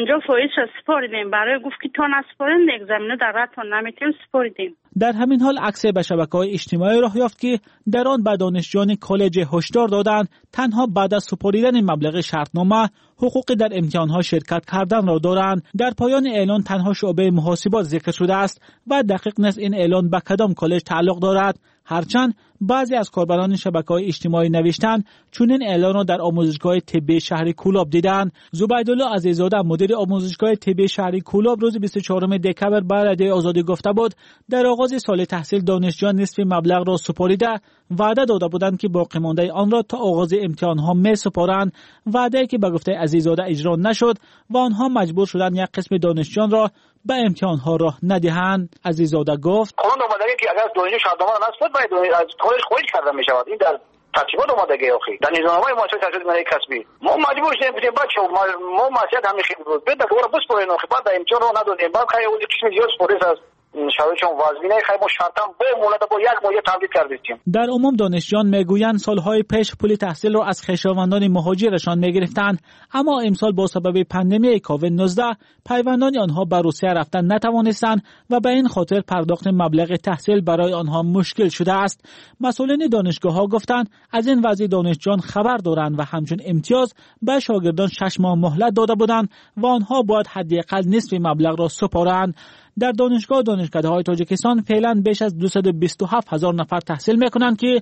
O: 50% سپاریدیم. برای گفت که تا نسپاریم یک زمینه در رتون نمیتونیم سپاریدیم.
L: در همین حال عکس به شبکه‌های اجتماعی راه یافت که در آن به دانشجویان کالج هشدار دادند تنها بعد از سپاریدن مبلغ شرطنامه حقوق در امتحان‌ها شرکت کردن را دارند. در پایان اعلان تنها شعبه محاسبات ذکر شده است و دقیق نیست این اعلان به کدام کالج تعلق دارد، هرچند بعضی از کاربران شبکه‌های اجتماعی نوشتند چون این اعلان را در آموزشگاه طبی شهر کولاب دیدند. زبیدالله عزیزاده مدیر آموزشگاه طبی شهر کولاب روز 24 دکبر به رادیوی آزادی گفته بود در آغاز سال تحصیل دانشجویان نصف مبلغ را سپاریده وعده داده بودند که باقی مانده آن را تا آغاز امتحان‌ها می‌سپارند، وعده‌ای که به گفته عزیزاده اجرا نشد و آنها مجبور شدند یک قسم دانشجویان را به امتحان‌ها راه ندهند. عزیزاده گفت
P: قانون اومده که اگر دانشجو شرطنامه را نسپرد باید از کالج خارج کرده می‌شود. این در ترتیبات اومده آخه در نظامنامه مؤسسه تحصیل ملی کسبی ما مجبور شدیم بچه ما مسئله همین خیلی بود بعد دوباره بسپارین آخه بعد امتحان رو ندادیم بعد خیلی اون قسم زیاد پلیس از شاویشون وازمینه خیلی ما شرطم به مولد با یک ماه تمدید کردیم.
L: در عموم دانشجویان میگویند سالهای پیش پول تحصیل را از خویشاوندان مهاجرشان میگرفتند، اما امسال با سبب پاندمی کووید 19 پیوندان آنها به روسیه رفتن نتوانستند و به این خاطر پرداخت مبلغ تحصیل برای آنها مشکل شده است. مسئولین دانشگاه‌ها گفتند از این وضع دانشجویان خبر دارند و همچون امتیاز به شاگردان 6 ماه مهلت داده بودند و آنها باید حداقل نصف مبلغ را سپارند. در دانشگاه و دانشکده‌های تاجیکستان فعلا بیش از 227,000 نفر تحصیل می‌کنند که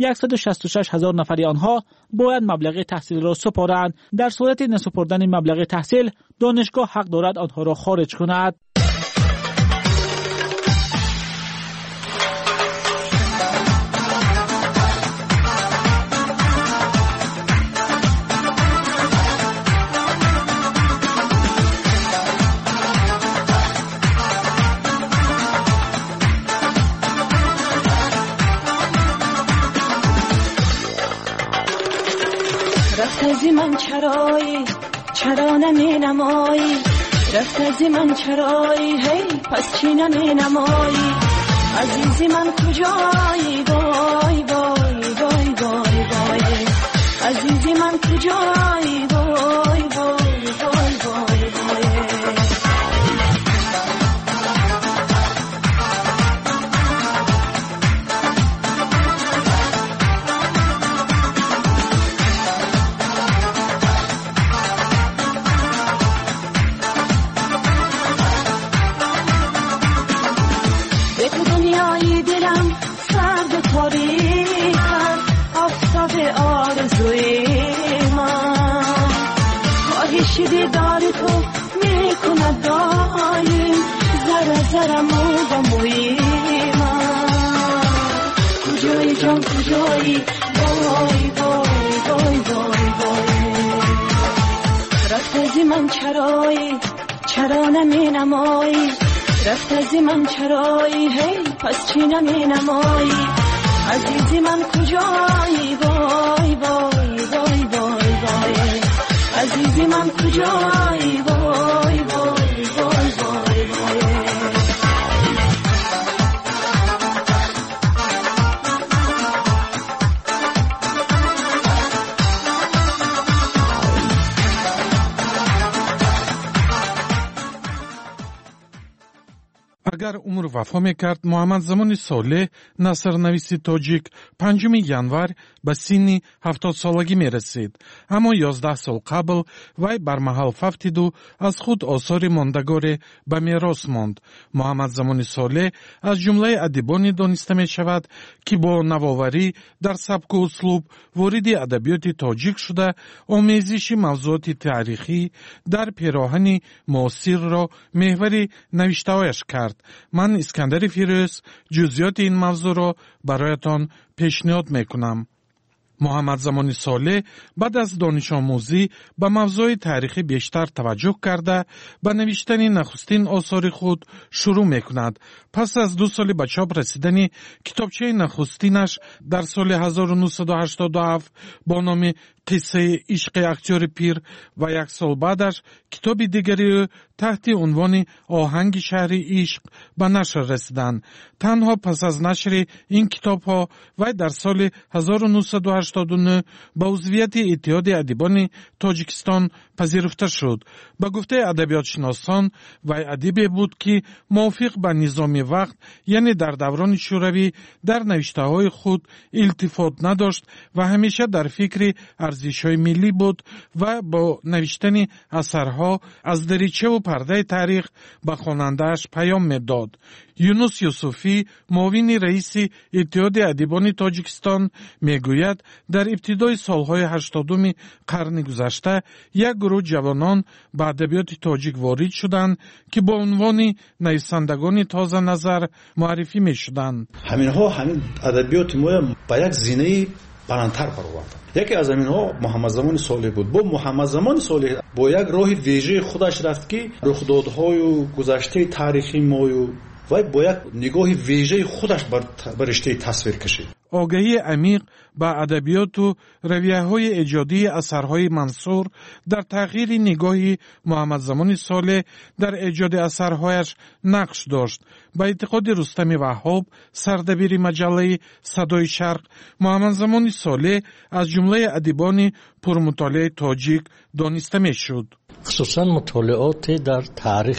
L: 166,000 نفری آنها باید مبلغ تحصیل را سپارند. در صورت نسپردن مبلغ تحصیل دانشگاه حق دارد آنها را خارج کند.
Q: رفت من چرا نمی نمایی، رفت از من چرایی هی پس چی نمی نمایی، عزیزی من کجایی وای وای وای وای وای، عزیزی من کجایی وای وای وای وای وای. دیدار تو میکند دایم ذره ذره مو با موی من، کجایی جان کجایی وای وای وای وای وای. رفت از من چرا نمی نمایی، رفت از من چرایی هی پس چی نمی نمایی، عزیزی من کجایی وای وای وای وای وای عزیزی من کجایی وای وای وای وای وای
R: اگر عمر وفا میکرد محمد زمان صالح نثرنویس تاجیک 5 январ به سن 70 سالگی میرسید. اما 11 سال قبل وی برمحل فوتید و از خود آثار ماندگار به میراث ماند. محمد زمان صالح از جمله ادیبانی دانسته می شود که با نوآوری در سبک و اسلوب وارد ادبیات تاجیک شده، آمیزش موضوعات تاریخی در پیراهن معاصر را محور نوشته‌هایش کرد. من اسکندر فیروز جزئیات این موضوع را برایتان پیشنهاد میکنم. محمد زمان صالح بعد از دانش آموزی به موضوع تاریخی بیشتر توجه کرده به نوشتن نخستین آثار خود شروع میکند. پس از 2 سال به چاپ رسیدن کتابچه نخستینش در سال 1987 با نام قصه عشق اکتور پیر و 1 سال بعدش کتاب دیگری تحت عنوان آهنگ شهر عشق به نشر رسیدند. تنها پس از نشر این کتاب‌ها و در سال 1989 به عضویت اتحاد ادیبان تاجیکستان پذیرفته شد. به گفته ادبیات شناسان و ادیبی بود که موافق به نظام وقت یعنی در دوران شوروی در نوشته‌های خود التفات نداشت و همیشه در فکر ارزش‌های ملی بود و با نوشتن اثرها از دریچه و پرده تاریخ به خواننده‌اش پیام می‌داد. یونس یوسفی معاون رئیس اتحاد ادیبان تاجیکستان میگوید در ابتدای سالهای 80 قرن گذشته یک گروه جوانان به ادبیات تاجیک وارد شدند که با عنوان نویسندگان تازه نظر معرفی میشدند.
S: همین ادبیات ما با یک زینه بلندتر برآورد. یکی از اینها محمد زمان صالح بود. با محمد زمان صالح با یک راه ویژه خودش رفت که رخدادهای و گذشته تاریخی ما و با یک نگاه ویژه خودش بر رشته تصویر کشید.
R: آگاهی عمیق به ادبیات و رویه‌های ایجادی اثرهای منصور در تغییر نگاه محمد زمان صالح در ایجاد اثرهایش نقش داشت. با اعتقاد رستم وهاب سردبیر مجله صدای شرق، محمد زمان صالح از جمله ادیبان پرمطالعه تاجیک دانسته میشد.
T: خصوصا مطالعات در تاریخ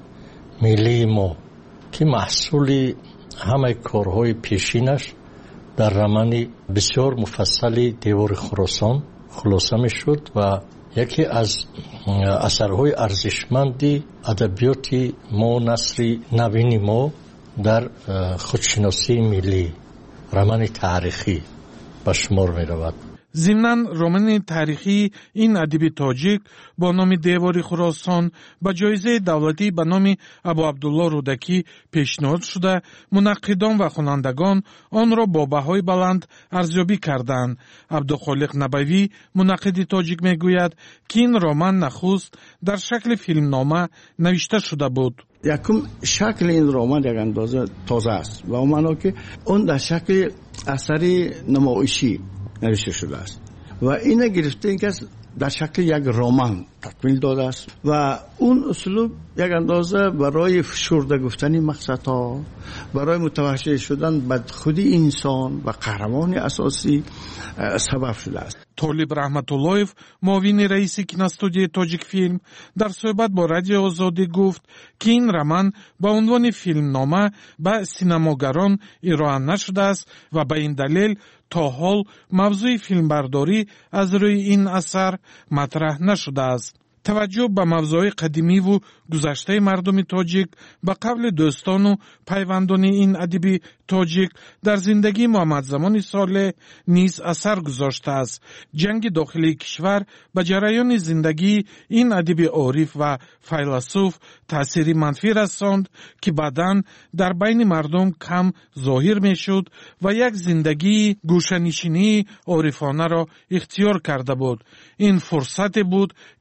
T: ملی ما که محصول همه کارهای پیشینش در رمان بسیار مفصل دیوار خراسان خلاصه می شد و یکی از اثرهای ارزشمندی ادبیات ما نثر نوین ما در خودشناسی ملی رمان تاریخی به شمار می رود.
R: ضمناً رمان تاریخی این ادیب تاجیک با نام دیوار خراسان با جایزه دولتی به نام ابو عبدالله رودکی پیشنهاد شده، منقدان و خوانندگان آن را با بهای بلند ارزیابی کردند. عبدالخالق نبوی منقد تاجیک میگوید که این رمان نخست در شکل فیلمنامه نوشته شده بود.
U: یکم شکل این رمان یک اندازه تازه است و اون که اون در شکل اثری نمایشی نوشته شده است و اینه گرفته این که در شکل یک رمان تکمیل داده است و اون اسلوب یک اندازه برای فشرده گفتن مقصدها، برای متوجه شدن به خودی انسان و قهرمان اساسی سبب شده است.
R: طالب رحمت‌اللهیف معاون رئیس کینوستودیوی تاجیک فیلم در صحبت با رادیو آزادی گفت که این رمان با عنوان فیلمنامه به سینماگران ارائه نشده است و به این دلیل تا حال موضوع فیلمبرداری از روی این اثر مطرح نشده است. توجه به موضوع قدیمی و گذشته مردم تاجیک به قول دوستان و پیوندان این ادیب تاجیک در زندگی محمد زمان صالح نیز اثر گذاشته است. جنگ داخلی کشور به جریان زندگی این ادیب عارف و فیلسوف تأثیری منفی رساند که بعداً در بین مردم کم ظاهر می شد و یک زندگی گوشه‌نشینی عارفانه را اختیار کرده بود. این فرصت بود که با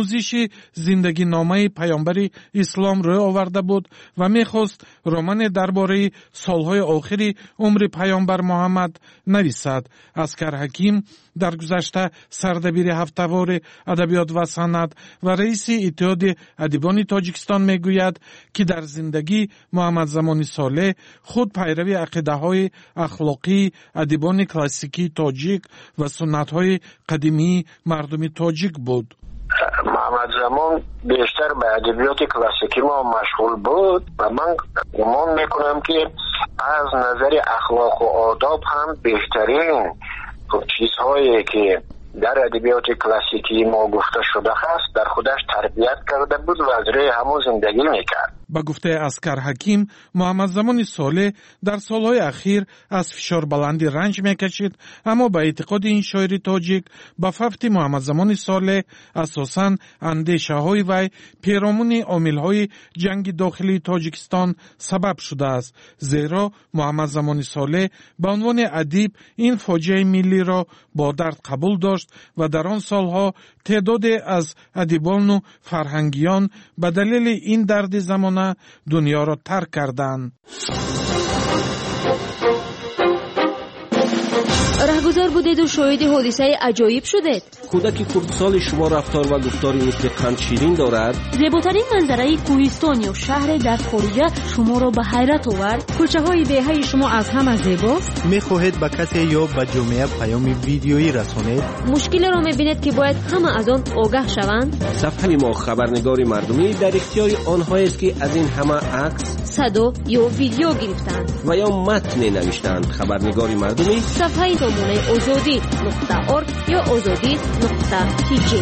R: آموزش زندگی نامه پیامبر اسلام رو آورده بود و میخواست رمان درباره سالهای آخری عمر پیامبر محمد نویسد. اسکر حکیم در گذشته سردبیر هفته‌وار ادبیات و صنعت و رئیس اتحاد ادیبان تاجیکستان میگوید که در زندگی محمد زمانی صالح خود پیروی عقیده‌های اخلاقی ادیبان کلاسیکی تاجیک و سنت‌های قدیمی مردم تاجیک بود.
C: محمد زمان بیشتر به ادبیات کلاسیکی ما مشغول بود و من گمان میکنم که از نظر اخلاق و آداب هم بهترین چیزهایی که در ادبیات کلاسیکی ما گفته شده است در خودش تربیت کرده بود و از روی همون زندگی میکرد.
R: با گفته اسکر حکیم، محمد زمان صالح در سالهای اخیر از فشار بلندی رنج میکشید، اما به اعتقاد این شاعر تاجیک با فوت محمد زمان صالح اساساً اندیشه های وی پیرامون عامل‌های جنگ داخلی تاجیکستان سبب شده است، زیرا محمد زمان صالح به عنوان ادیب این فاجعه ملی را با درد قبول داشت و در آن سالها تعدادی از ادیبان و فرهنگیان به دلیل این درد زمانه دنیا را ترک کردند.
A: رهگذر بودید و شاهد حادثه عجایب شدید.
K: کودک خردسال شما رفتار و گفتاری مثل قند شیرین دارد.
V: زیباترین منظره کوهستان یا شهر در خارجه شما را به حیرت آورد. کوچه های دهه شما از همه زیباست.
D: میخواهید به کسی یا به جامعه پیام ویدیویی رسانید؟
A: مشکلی را میبینید که باید همه از آن آگاه شوند؟
K: صفحه ما خبرنگار مردمی در اختیار آنهایی است که از این همه عکس،
A: صدا یا ویدیو گرفتند
K: و یا متن نوشتند. خبرنگار مردمی
A: صفحه نمونه azadi.org یا azadi.tg.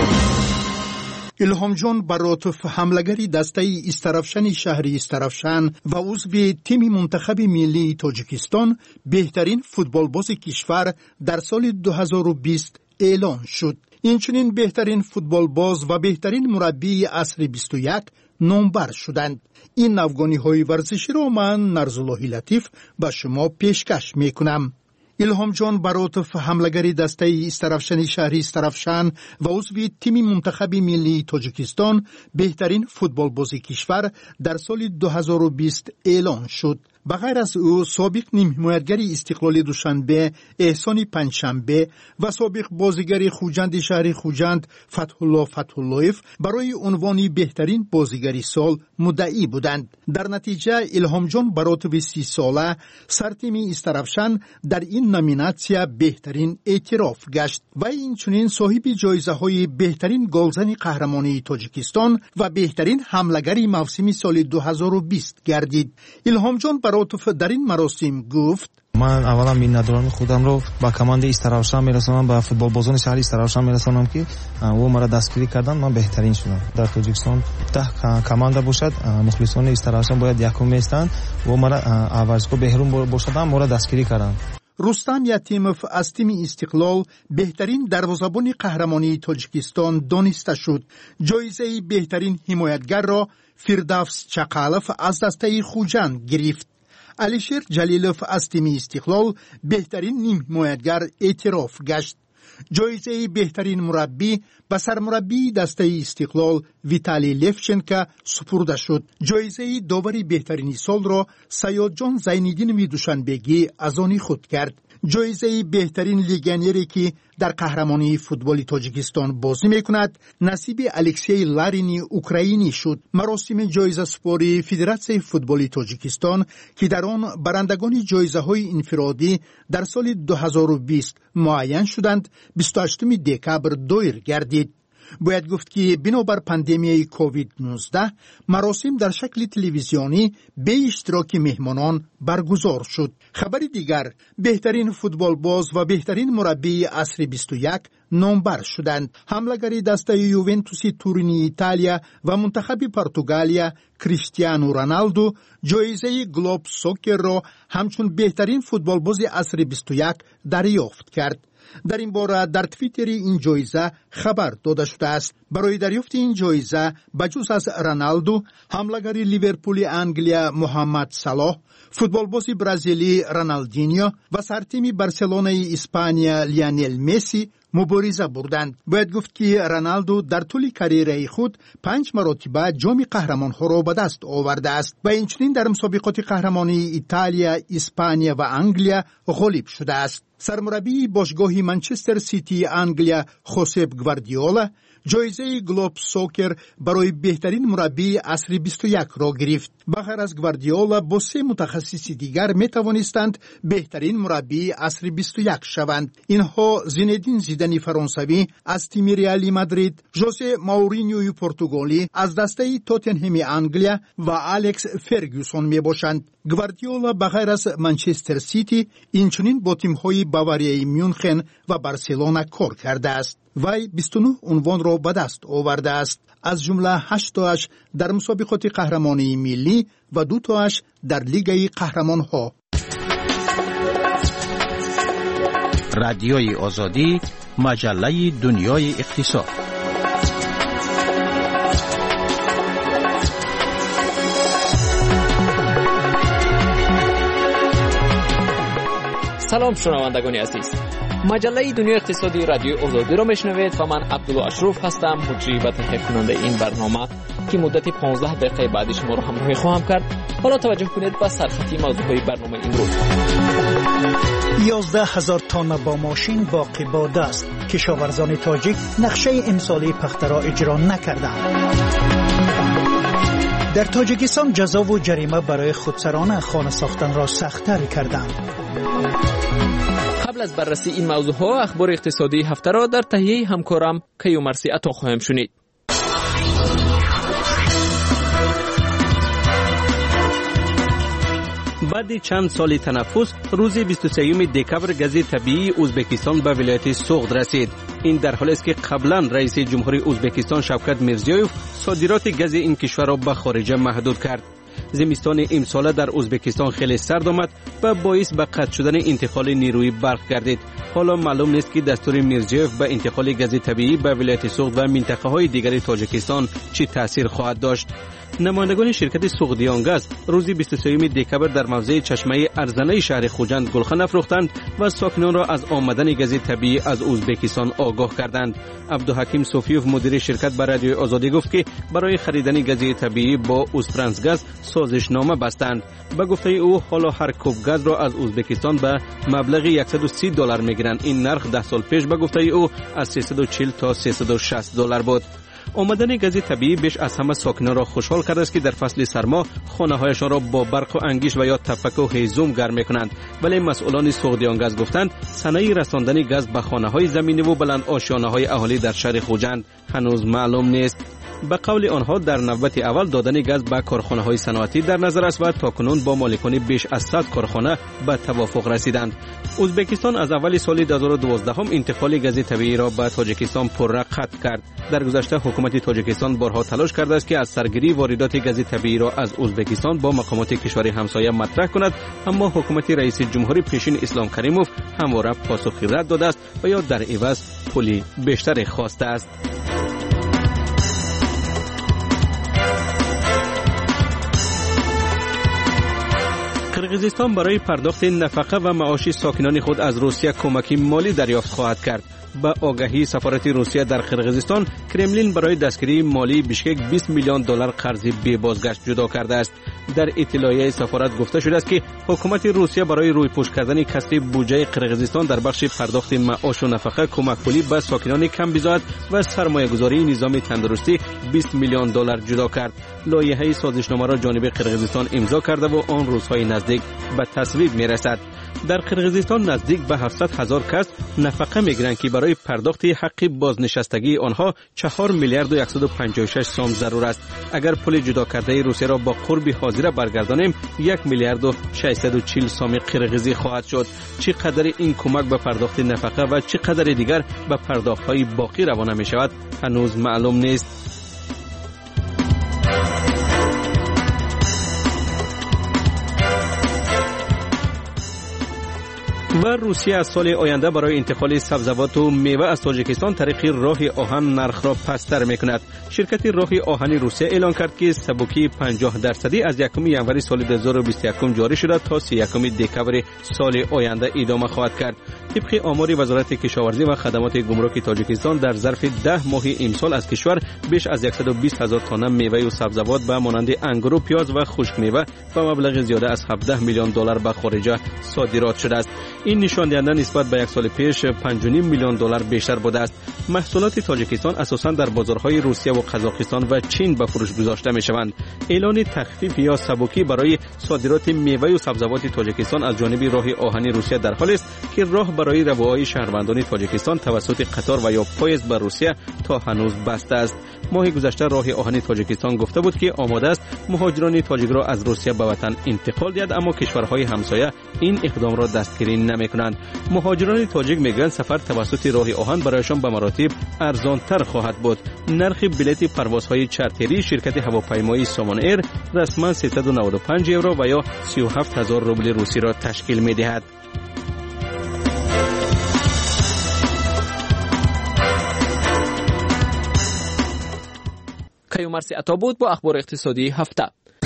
I: الهام جان براتوف حملگری دسته استرافشن شهری استرافشن و عضو تیم منتخب ملی تاجیکستان بهترین فوتبالباز کشور در سال 2020 اعلان شد. اینچنین بهترین فوتبالباز و بهترین مربی عصر 21 نامبر شدند. این نوگانی های ورزشی را من نرزاللهی لطیف به شما پیشکش میکنم. الهام جان براتوف حملگری دسته استرافشن شهری استرافشن و عضو تیم منتخب ملی تاجیکستان بهترین فوتبالباز کشور در سال 2020 اعلان شد. بغیر از او سابق نیم حمایتگر استقلال دوشنبه احسان پنجشنبه و سابق بازیگر خوجند شهر خوجند فتح‌الله فتح‌اللهیف برای عنوان بهترین بازیگر سال مدعی بودند. در نتیجه الهام جان براتوف 30 ساله سرتیم استرافشن در این نامیناسیا بهترین اعتراف گشت و اینچنین صاحب جایزه های بهترین گلزن قهرمانی تاجیکستان و بهترین حملگر موسم سال 2020 گردید. الهام جان براتوف در این مراسم گفت:
W: من اولا میندارم خودم رو با کماند استرافشن میرسونم، با فوتبالبازان شهر استرافشن میرسونم که او مرا دستگیری کردن، من بهترین شدم. در تاجیکستان ده کماندا باشد، مخلصان استرافشن باید یکم هستند و مرا آوازگو بهرون باشد، مرا دستگیری کردن.
I: رستم یتیموف از تیم استقلال بهترین دروازه‌بان قهرمانی تاجیکستان دانسته شد. جایزه بهترین حمایتگر را فردوس چقالوف از دسته خوجند گرفت. علیشیر جلیلوف از تیم استقلال بهترین نیم حمایتگر اعتراف گشت. جایزه بهترین مربی به سرمربی دسته استقلال ویتالی لفچنکا سپرده شد. جایزه داوری بهترین سال را سیاد جان زینالدین دوشنبگی از آن خود کرد. جایزه بهترین لیگنری که در قهرمانی فوتبال تاجیکستان بازی میکند نصیب الکسی لارینی اوکراینی شد. مراسم جایزه سپاری فدراسیون فوتبال تاجیکستان که در آن برندگان جایزه های انفرادی در سال 2020 معین شدند 28 دکبر دایر گردید. باید گفت که بنابر پاندمی کووید 19 مراسم در شکل تلویزیونی به اشتراک مهمانان برگزار شد. خبر دیگر، بهترین فوتبالباز و بهترین مربی عصر 21 نامبر شدند. حملگری دسته یوونتوس تورین ایتالیا و منتخب پرتغالیا کریستیانو رونالدو جایزه گلوب سوکر را همچون بهترین فوتبالباز عصر 21 دریافت کرد. در این باره در توییتر این جایزه خبر داده شده است. برای دریافت این جایزه بجز از رونالدو، حملگر لیورپول انگلیا محمد صلاح، فوتبالباز برزیلی رونالدینیو و سرتیم بارسلونای اسپانیا لیونل مسی مبارزه بردند. باید گفت که رونالدو در طول کاریره خود 5 مرتبه جام قهرمان‌ها را به دست آورده است و اینچنین در مسابقات قهرمانی ایتالیا، اسپانیا و انگلیا غالب شده است. سرمربی باشگاه منچستر سیتی انگلیا خوسپ گواردیولا جایزه گلوب سوکر برای بهترین مربی عصر 21 را گرفت. بغیر از گواردیولا با 3 متخصص دیگر می توانستند بهترین مربی عصر 21 شوند. اینها زینedین زیدان فرانسوی از تیم ریال مادرید، ژوزه مورینیو پرتغالی از دسته توتنهم انگلیا و الکس فرگوسون می باشند. گواردیولا بغیر از منچستر سیتی اینچنین با تیم‌های باوریای میونخن و بارسلونا کار کرده است. وی 29 عنوان را به دست آورده است، از جمله 8 تاش در مسابقات قهرمانی ملی و 2 تاش در لیگ قهرمان‌ها.
B: رادیوی آزادی، مجله دنیای اقتصاد.
F: سلام شنوندگان عزیز، مجله دنیای اقتصادی رادیو آزادی را میشنوید و من عبدالله اشرف هستم، مجری و تهیه کننده این برنامه که مدت 15 دقیقه بعد شما را همراهی خواهم کرد. حالا توجه کنید به سرخطی موضوعهای برنامه امروز.
I: 11,000 تن با ماشین باقی مانده است. کشاورزان تاجیک نقشه امسالی پخته را اجرا نکردند. در تاجیکستان جزا و جریمه برای خودسران خانه ساختن را سخت‌تر کردند.
F: قبل از بررسی این موضوعها اخبار اقتصادی هفته را در تهیه همکارم کیومرثی عطا خواهم شنید.
K: بعد چند سال تنفس روز 23 دکبر گاز طبیعی ازبکستان به ولایت سوغد رسید. این در حالی است که قبلا رئیس جمهوری ازبکستان شوکت میرزیویف صادرات گاز این کشور را به خارج محدود کرد. زمستان امساله در ازبکستان خیلی سرد آمد و باعث به قطع شدن انتقال نیروی برق گردید. حالا معلوم نیست که دستور میرزیوف به انتقال گاز طبیعی به ولایت سوغد و منطقه های دیگر تاجیکستان چه تاثیر خواهد داشت. نمایندگان شرکت سوغدیان گاز روز 23 دکبر در موضع چشمه ارزنه شهر خوجند گلخن افروختند و ساکنان را از آمدن گاز طبیعی از ازبکستان آگاه کردند. عبدالحکیم صوفیوف مدیر شرکت به رادیوی آزادی گفت که برای خریدن گاز طبیعی با اوسترانسگاز سازشنامه بستند. به گفته او حالا هر کوب گاز را از ازبکستان به مبلغ $130 میگیرند. این نرخ 10 سال پیش به گفته او از 340 تا $360 بود. آمدن گاز طبیعی بیش از همه ساکنان را خوشحال کرده است که در فصل سرما خانه‌هایشان را با برق و انگیش و یا تپک و هیزم گرم می‌کنند. ولی مسئولان سوغدیان گاز گفتند صنایع رساندن گاز به خانه‌های زمینی و بلند آشیانه‌های اهالی در شهر خوجند هنوز معلوم نیست. به قول آنها در نوبت اول دادن گاز به کارخانه‌های صنعتی در نظر است و تاکنون با مالکان بیش از 100 کارخانه به توافق رسیدند. ازبکستان از اول سال 2012 انتقال گاز طبیعی را به تاجیکستان پررق قطع کرد. در گذشته حکومت تاجیکستان بارها تلاش کرده است که از سرگیری واردات گاز طبیعی را از ازبکستان با مقامات کشور همسایه مطرح کند، اما حکومت رئیس جمهوری پیشین اسلام کریموف همواره پاسخی رد داده است و یا در عوض پولی بیشتر خواسته است. قرقیزستان برای پرداخت نفقه و معاش ساکنان خود از روسیه کمک مالی دریافت خواهد کرد. با آگاهی سفارت روسیه در قرقیزستان، کرملین برای دستگیری مالی بیشکک $20 میلیون قرض بی بازگشت جدا کرده است. در اطلاعیه سفارت گفته شده است که حکومت روسیه برای رویپوش کردن کسر بودجه قرقیزستان در بخش پرداخت معاش و نفقه کمک پولی به ساکنان کم بزاعت و سرمایه‌گذاری نظام تندرستی $20 میلیون جدا کرد. لایحه سازشنامه را جانب قرقیزستان امضا کرده و آن روزهای نزدیک به تصویب می‌رسد. در قرقیزستان نزدیک به 700,000 کس نفقه می‌گیرند که برای پرداخت حق بازنشستگی آنها 4 میلیارد و 156 سوم ضرور است. اگر پول جدا کرده روسیه را با قرب حاضر برگردانیم 1 میلیارد و 640 سوم قرقیزی خواهد شد. چقدر این کمک به پرداخت نفقه و چقدر دیگر به پرداخت‌های باقی روانه می‌شود هنوز معلوم نیست. و روسیه از سال آینده برای انتقال سبزیجات و میوه از تاجیکستان طریق راه آهن نرخ را پستر میکند. شرکت راه آهن روسیه اعلان کرد که سبوکی 50% از 1 ژانویه سال 2021 جاری شده تا 31 دکبر سال آینده ادامه خواهد کرد. طبق آمار وزارت کشاورزی و خدمات گمرک تاجیکستان در ظرف 10 ماه امسال از کشور بیش از 120,000 تن میوه و سبزیجات به مانند انگور و پیاز و خشک میوه به مبلغ زیاده از 17 میلیون دلار به خارج صادرات شده است. این نشان دهنده نسبت به 1 سال پیش 5.5 میلیون دلار بیشتر بوده است. محصولات تاجیکستان اساساً در بازارهای روسیه و قزاقستان و چین به فروش گذاشته میشوند. اعلان تخفیف یا سبکی برای صادرات میوه و سبزیجات تاجیکستان از جانب راه آهن روسیه در حال است که راه برای روابط شهروندان تاجیکستان توسط قطار و یا پاییز به روسیه تا هنوز بسته است. ماه گذشته راه آهن تاجیکستان گفته بود که آماده است مهاجران تاجیک را از روسیه به وطن انتقال دهد، اما کشورهای همسایه این اقدام را دستگیری نمی‌کنند. مهاجران تاجیک میگویند سفر توسط راه آهن برایشان به مراتب ارزان‌تر خواهد بود. نرخ بلیط پروازهای چارتری شرکت هواپیمایی سامان ایر رسما 395 یورو و یا 37,000 روبل روسی را تشکیل می‌دهد.
F: کیومرثی عطا بود با اخبار اقتصادی هفته.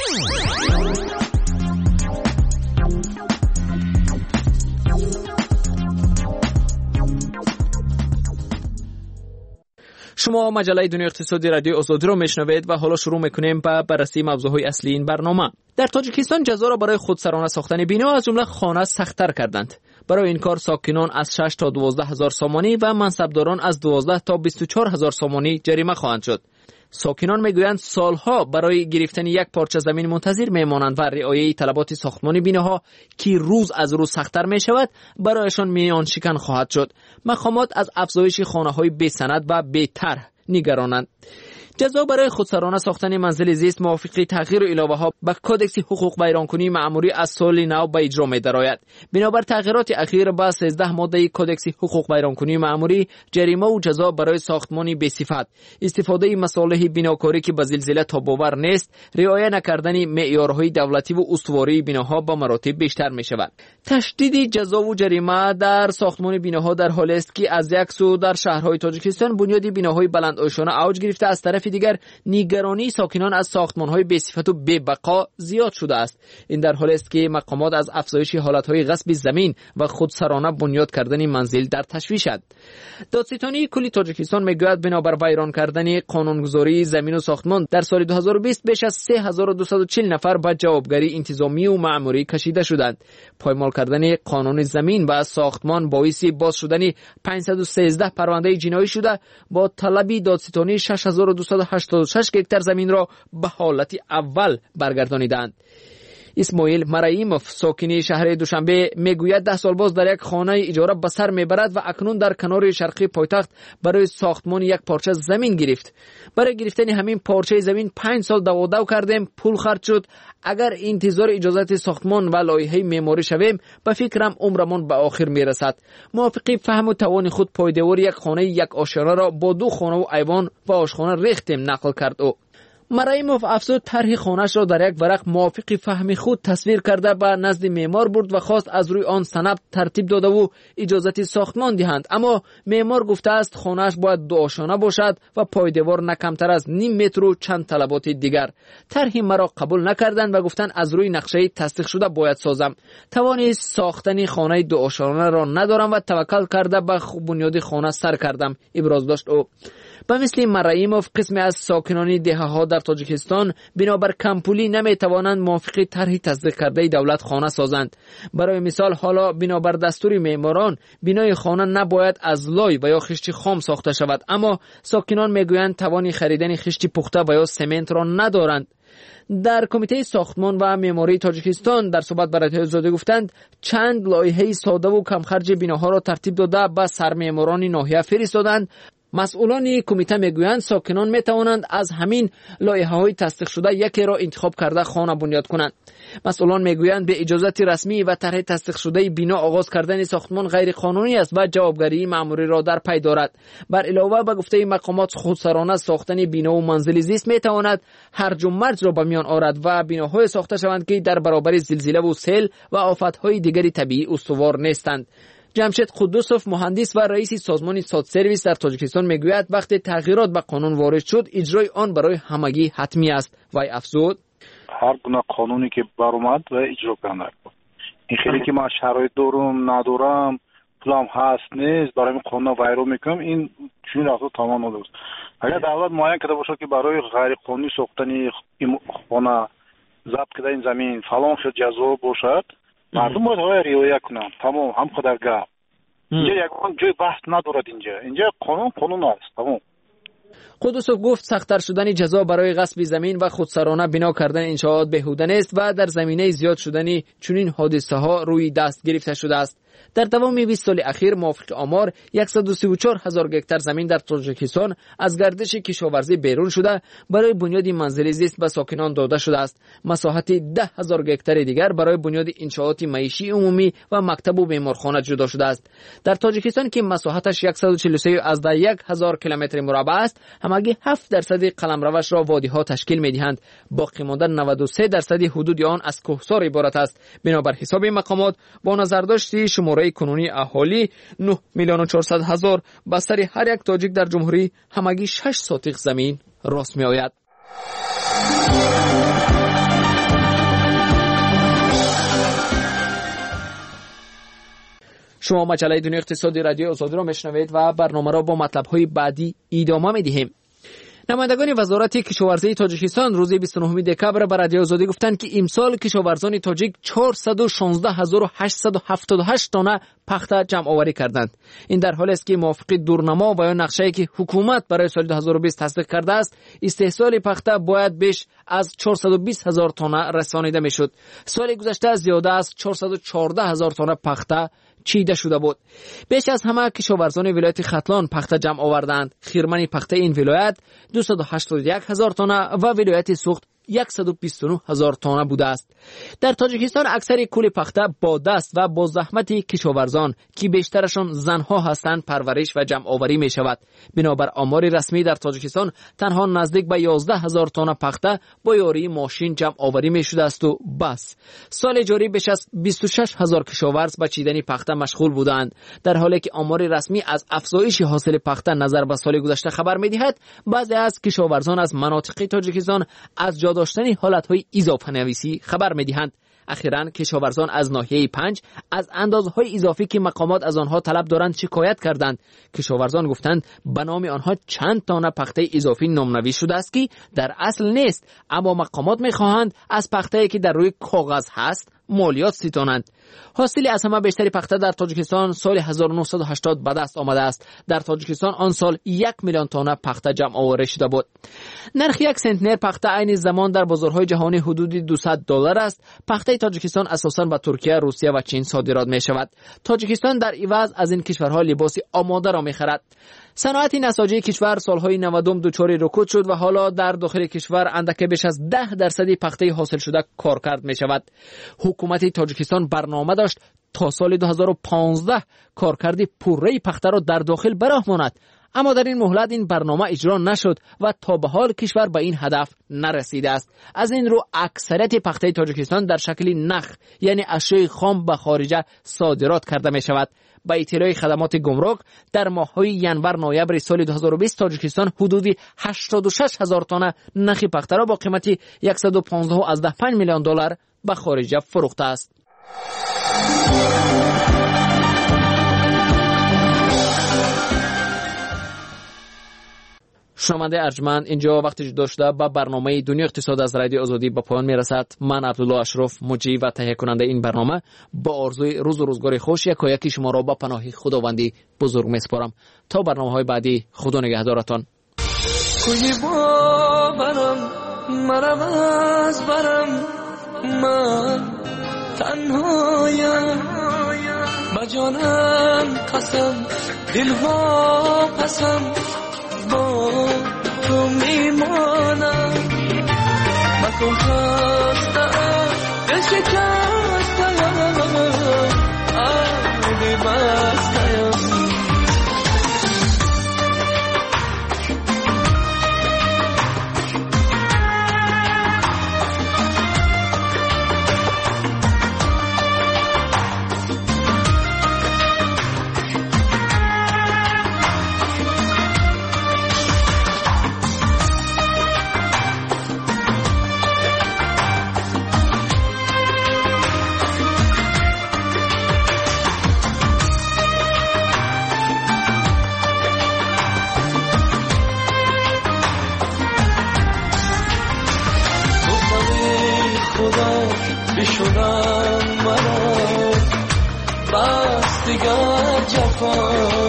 F: شما مجله دنیا اقتصادی رادیو آزادی را میشنوید و حالا شروع میکنیم به بررسی موضوعهای اصلی این برنامه. در تاجیکستان جزا را برای خودسرانه ساختن بنا از جمله خانه سخت‌تر کردند. برای این کار ساکنان از 6 تا 12,000 سامانی و منصبداران از 12 تا 24,000 سامانی جریمه خواهند شد. ساکنان میگویند سالها برای گرفتن یک پارچه زمین منتظر میمانند و رعایت طلبات ساختمانی بناها که روز از روز سخت‌تر میشود برایشان میان شکن خواهد شد. مقامات از افزایش خانه‌های بی سند و بی طرح نگرانند. جزا برای خودسرانه ساختن منزل زیست موافق تغییر علاوه‌ها به کدکس حقوق بیرانکنی مأموری از سال نو به اجرا می‌دراید. بنابر تغییرات اخیر با 13 ماده کدکس حقوق بیرانکنی مأموری، جریمه و جزا برای ساختمانی بی صفت، استفاده مصالح بناکاری که به زلزله تاب‌آور نیست، رعایت نکردن معیارهای دولتی و استواری بناها با مراتب بیشتر می‌شود. تشدید جزا و جریمه در ساختمان بناها در حالی است که از یک سو در شهرهای تاجیکستان بنیاد بناهای بلندآشانه اوج گرفته، از طرف دیگر نگرانی ساکنان از ساختمان‌های بی صفت و بی بقا زیاد شده است. این در حالی است که مقامات از افزایش حالت‌های غصب زمین و خودسرانه بنیاد کردن منزل در تشویشند. دادستانی کلی تاجیکستان میگوید بنابر ویران کردن قانونگذاری زمین و ساختمان در سال 2020 بیش از 3240 نفر به جوابگری انتظامی و مأموری کشیده شدند. پایمال کردن قانون زمین و ساختمان باعث باز شدن 513 پرونده جنایی شده با طلب دادستانی 6286 هکتار زمین را به حالت اول برگردانیدند. اسماعیل مرایموف ساکن شهر دوشنبه میگوید 10 سال باز در یک خانه اجاره به سر میبرد و اکنون در کنار شرقی پایتخت برای ساختمان یک پارچه زمین گرفت. برای گرفتن همین پارچه زمین 5 سال دوادو کردیم، پول خرج شد. اگر انتظار اجازت ساختمان و لایحه معماری شویم به فکرم عمرمان به آخر میرسد. موافق فهم و توان خود پایدار یک خانه یک آشیانه را با 2 خانه و ایوان و آشخانه ریختیم نقل کرد. او مرایموف افزود طرح خانه‌اش را در یک ورق موافق فهم خود تصویر کرده به نزد معمار برد و خواست از روی آن سند ترتیب داده و اجازت ساختمان دهند، اما معمار گفته است خانه‌اش باید 2 آشیانه باشد و پایدار نه کمتر از نیم متر و چند طلبات دیگر. طرح مرا قبول نکردند و گفتند از روی نقشه تصدیق شده باید سازم. توان ساختن خانه 2 آشیانه را ندارم و توکل کرده به بنیاد خانه سر کردم، ابراز داشت او. به مثل مرایموف قسمی از ساکنان دهه‌ها در تاجیکستان بنابر کمپولی نمیتوانند موافق طرح تصدیق کرده دولت خانه سازند. برای مثال حالا بنابر دستور معماران بنای خانه نباید از لای و یا خشت خام ساخته شود، اما ساکنان میگویند توان خریدن خشت پخته و یا سمنت را ندارند. در کمیته ساختمان و معماری تاجیکستان در صحبت با رادیو آزادی گفتند چند لایحه ساده و کم خرج بناها را ترتیب داده به سرمعماران ناحیه فرستادند مسئولان کمیته میگویند ساکنان میتوانند از همین لایحه‌های تصدیق شده یکی را انتخاب کرده خانه بنیاد کنند. مسئولان میگویند به اجازت رسمی و طرح تصدیق شده بنا آغاز کردن ساختمان غیر قانونی است و جوابگری مأموری را در پی دارد. بر علاوه به گفته مقامات خودسرانه ساختن بنا و منزل زیست میتواند هرج و مرج را به میان آورد و بناهای ساخته شوند که در برابر زلزله و سیل و آفت‌های دیگری طبیعی استوار نیستند. جمشید قدوسوف مهندس و رئیس سازمان ساد سرویس در تاجیکستان میگوید وقتی تغییرات به قانون وارد شد اجرای آن برای همگی حتمی است. وی افزود
E: هر گونه قانونی که برآمد و اجرا کنند. این خیلی که ما شرایط دارم ندارم پلان هست نیست برای قانون ویرو میکنم این چون رفت تمام نداره. اگر دولت معین کرده باشه که برای غیر قانونی ساختن این خانه ضبط کردن زمین فلان شد جزا باشد مردم باید رعایت کنند. تمام هم خود گپ اینجا یک جای بحث ندارد. اینجا قانون است. تمام.
F: قدوسوف گفت سخت‌تر شدن جزا برای غصب زمین و خودسرانه بنا کردن انشاءات بیهوده نیست و در زمینه زیاد شدن چنین حادثه ها روی دست گرفته شده است. در دوام 20 سال اخیر موافق آمار 134,000 گکتار زمین در تاجیکستان از گردش کشاورزی بیرون شده برای بنیاد منزل زیست به ساکنان داده شده است. مساحت 10,000 گکتار دیگر برای بنیاد انشاءات معیشی عمومی و مکتب و بیمارخانه جدا شده است. در تاجیکستان که مساحتش 143,000 کیلومتر مربع است، همگی 7% قلمروش را وادی‌ها تشکیل می‌دهند. باقی مانده 93% حدود آن از کوهسار عبارت است. بنابر حساب مقامات با نظرداشت شماره کنونی اهالی 9,400,000 به سر هر یک تاجیک در جمهوری همگی 6 ساتق زمین راست می آید. شما مجله دنیا اقتصادی رادیو آزادی را میشنوید و برنامه را با مطلب‌های بعدی ادامه می‌دهیم. نمایندگان وزارت کشاورزی تاجیکستان روز 29 دکبر به رادیو آزادی گفتند که امسال کشاورزان تاجیک 416,878 تانه پخته جمع آوری کردند. این در حالی است که موافق دورنما و یا نقشه‌ای که حکومت برای سال 2020 تصدیق کرده است، استحصال پخته باید بیش از 420,000 تانه رسانیده میشد. سال گذشته زیاده از 414,000 تانه پخته چیده شده بود. بیش از همه کشاورزان ولایت ختلان پخته جمع آوردند. خیرمن پخته این ولایت 281,000 تانه و ولایت سوخت 129,000 تانه بوده است. در تاجیکستان اکثر کل پخته با دست و با زحمت کشاورزان که بیشترشان زنها هستند پرورش و جمع آوری می شود. بنابر آمار رسمی در تاجیکستان تنها نزدیک به 11,000 تانه پخته با یاری ماشین جمع آوری می شده است و بس. سال جاری بیش از 26,000 کشاورز به چیدن پخته مشغول بودند. در حالی که آمار رسمی از افزایش حاصل پخته نظر به سال گذشته خبر می دهد، بعضی از کشاورزان از مناطق تاجیکستان از داشتن حالتهای اضافه نویسی خبر می‌دهند. اخیراً کشاورزان از ناحیه 5 از اندازهای اضافی که مقامات از آنها طلب دارند شکایت کردند. کشاورزان گفتند به نام آنها چند تانه پخته اضافی نامنویس شده است که در اصل نیست، اما مقامات می‌خواهند از پخته‌ای که در روی کاغذ هست مالیات ستانند. حاصل از همه بیشتری پخته در تاجیکستان سال 1980 به دست آمده است. در تاجیکستان آن سال 1,000,000 تانه پخته جمع آوری شده بود. نرخ 1 سنتنر پخته عین زمان در بازارهای جهانی حدود $200 است. پخته تاجیکستان اساساً به ترکیه، روسیه و چین صادرات می شود. تاجیکستان در عوض از این کشورها لباس آماده را می خرد. صنعت نساجی کشور سالهای 90 دچار رکود شد و حالا در داخل کشور اندک بیش از 10% پخته حاصل شده کارکرد می شود. حکومت تاجیکستان برنامه داشت تا سال 2015 کارکرد پوره پخته را در داخل براه ماند، اما در این مهلت این برنامه اجرا نشد و تا به حال کشور به این هدف نرسیده است. از این رو اکثریت پخته تاجیکستان در شکل نخ یعنی اشیاء خام به خارج صادرات کرده می شود. با اطلاع خدمات گمرک در ماه‌های ینور نوامبر سال 2020 تاجیکستان حدود 86,000 تانه نخ پخته را با قیمت $115.5 میلیون به خارج فروخته است. شنونده ارجمند، اینجا وقتی جدا شده با برنامه دنیا اقتصاد از رادیو آزادی به پایان میرسد. من عبدالله اشرف مجری و تهیه کننده این برنامه با آرزوی روز و روزگار خوش یکی شما را با پناه خداوندی بزرگ میسپارم. تا برنامه‌های بعدی، خدا نگهدارتان.
H: کوی باورم مرم از برم، من تنهایم با جانم قسم، دلها پسم تو میمانم مکن خستم دل شکستم عهدی بستم بشونم منو بس دیگر جفا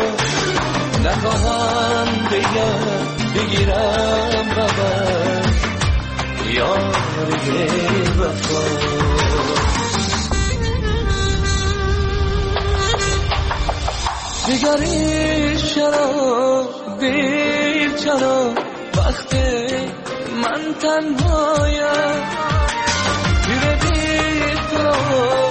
H: نخواهم بگیرم ببر یاری وفا دیگری چرا دیر چرا وقتی من تنهایم Oh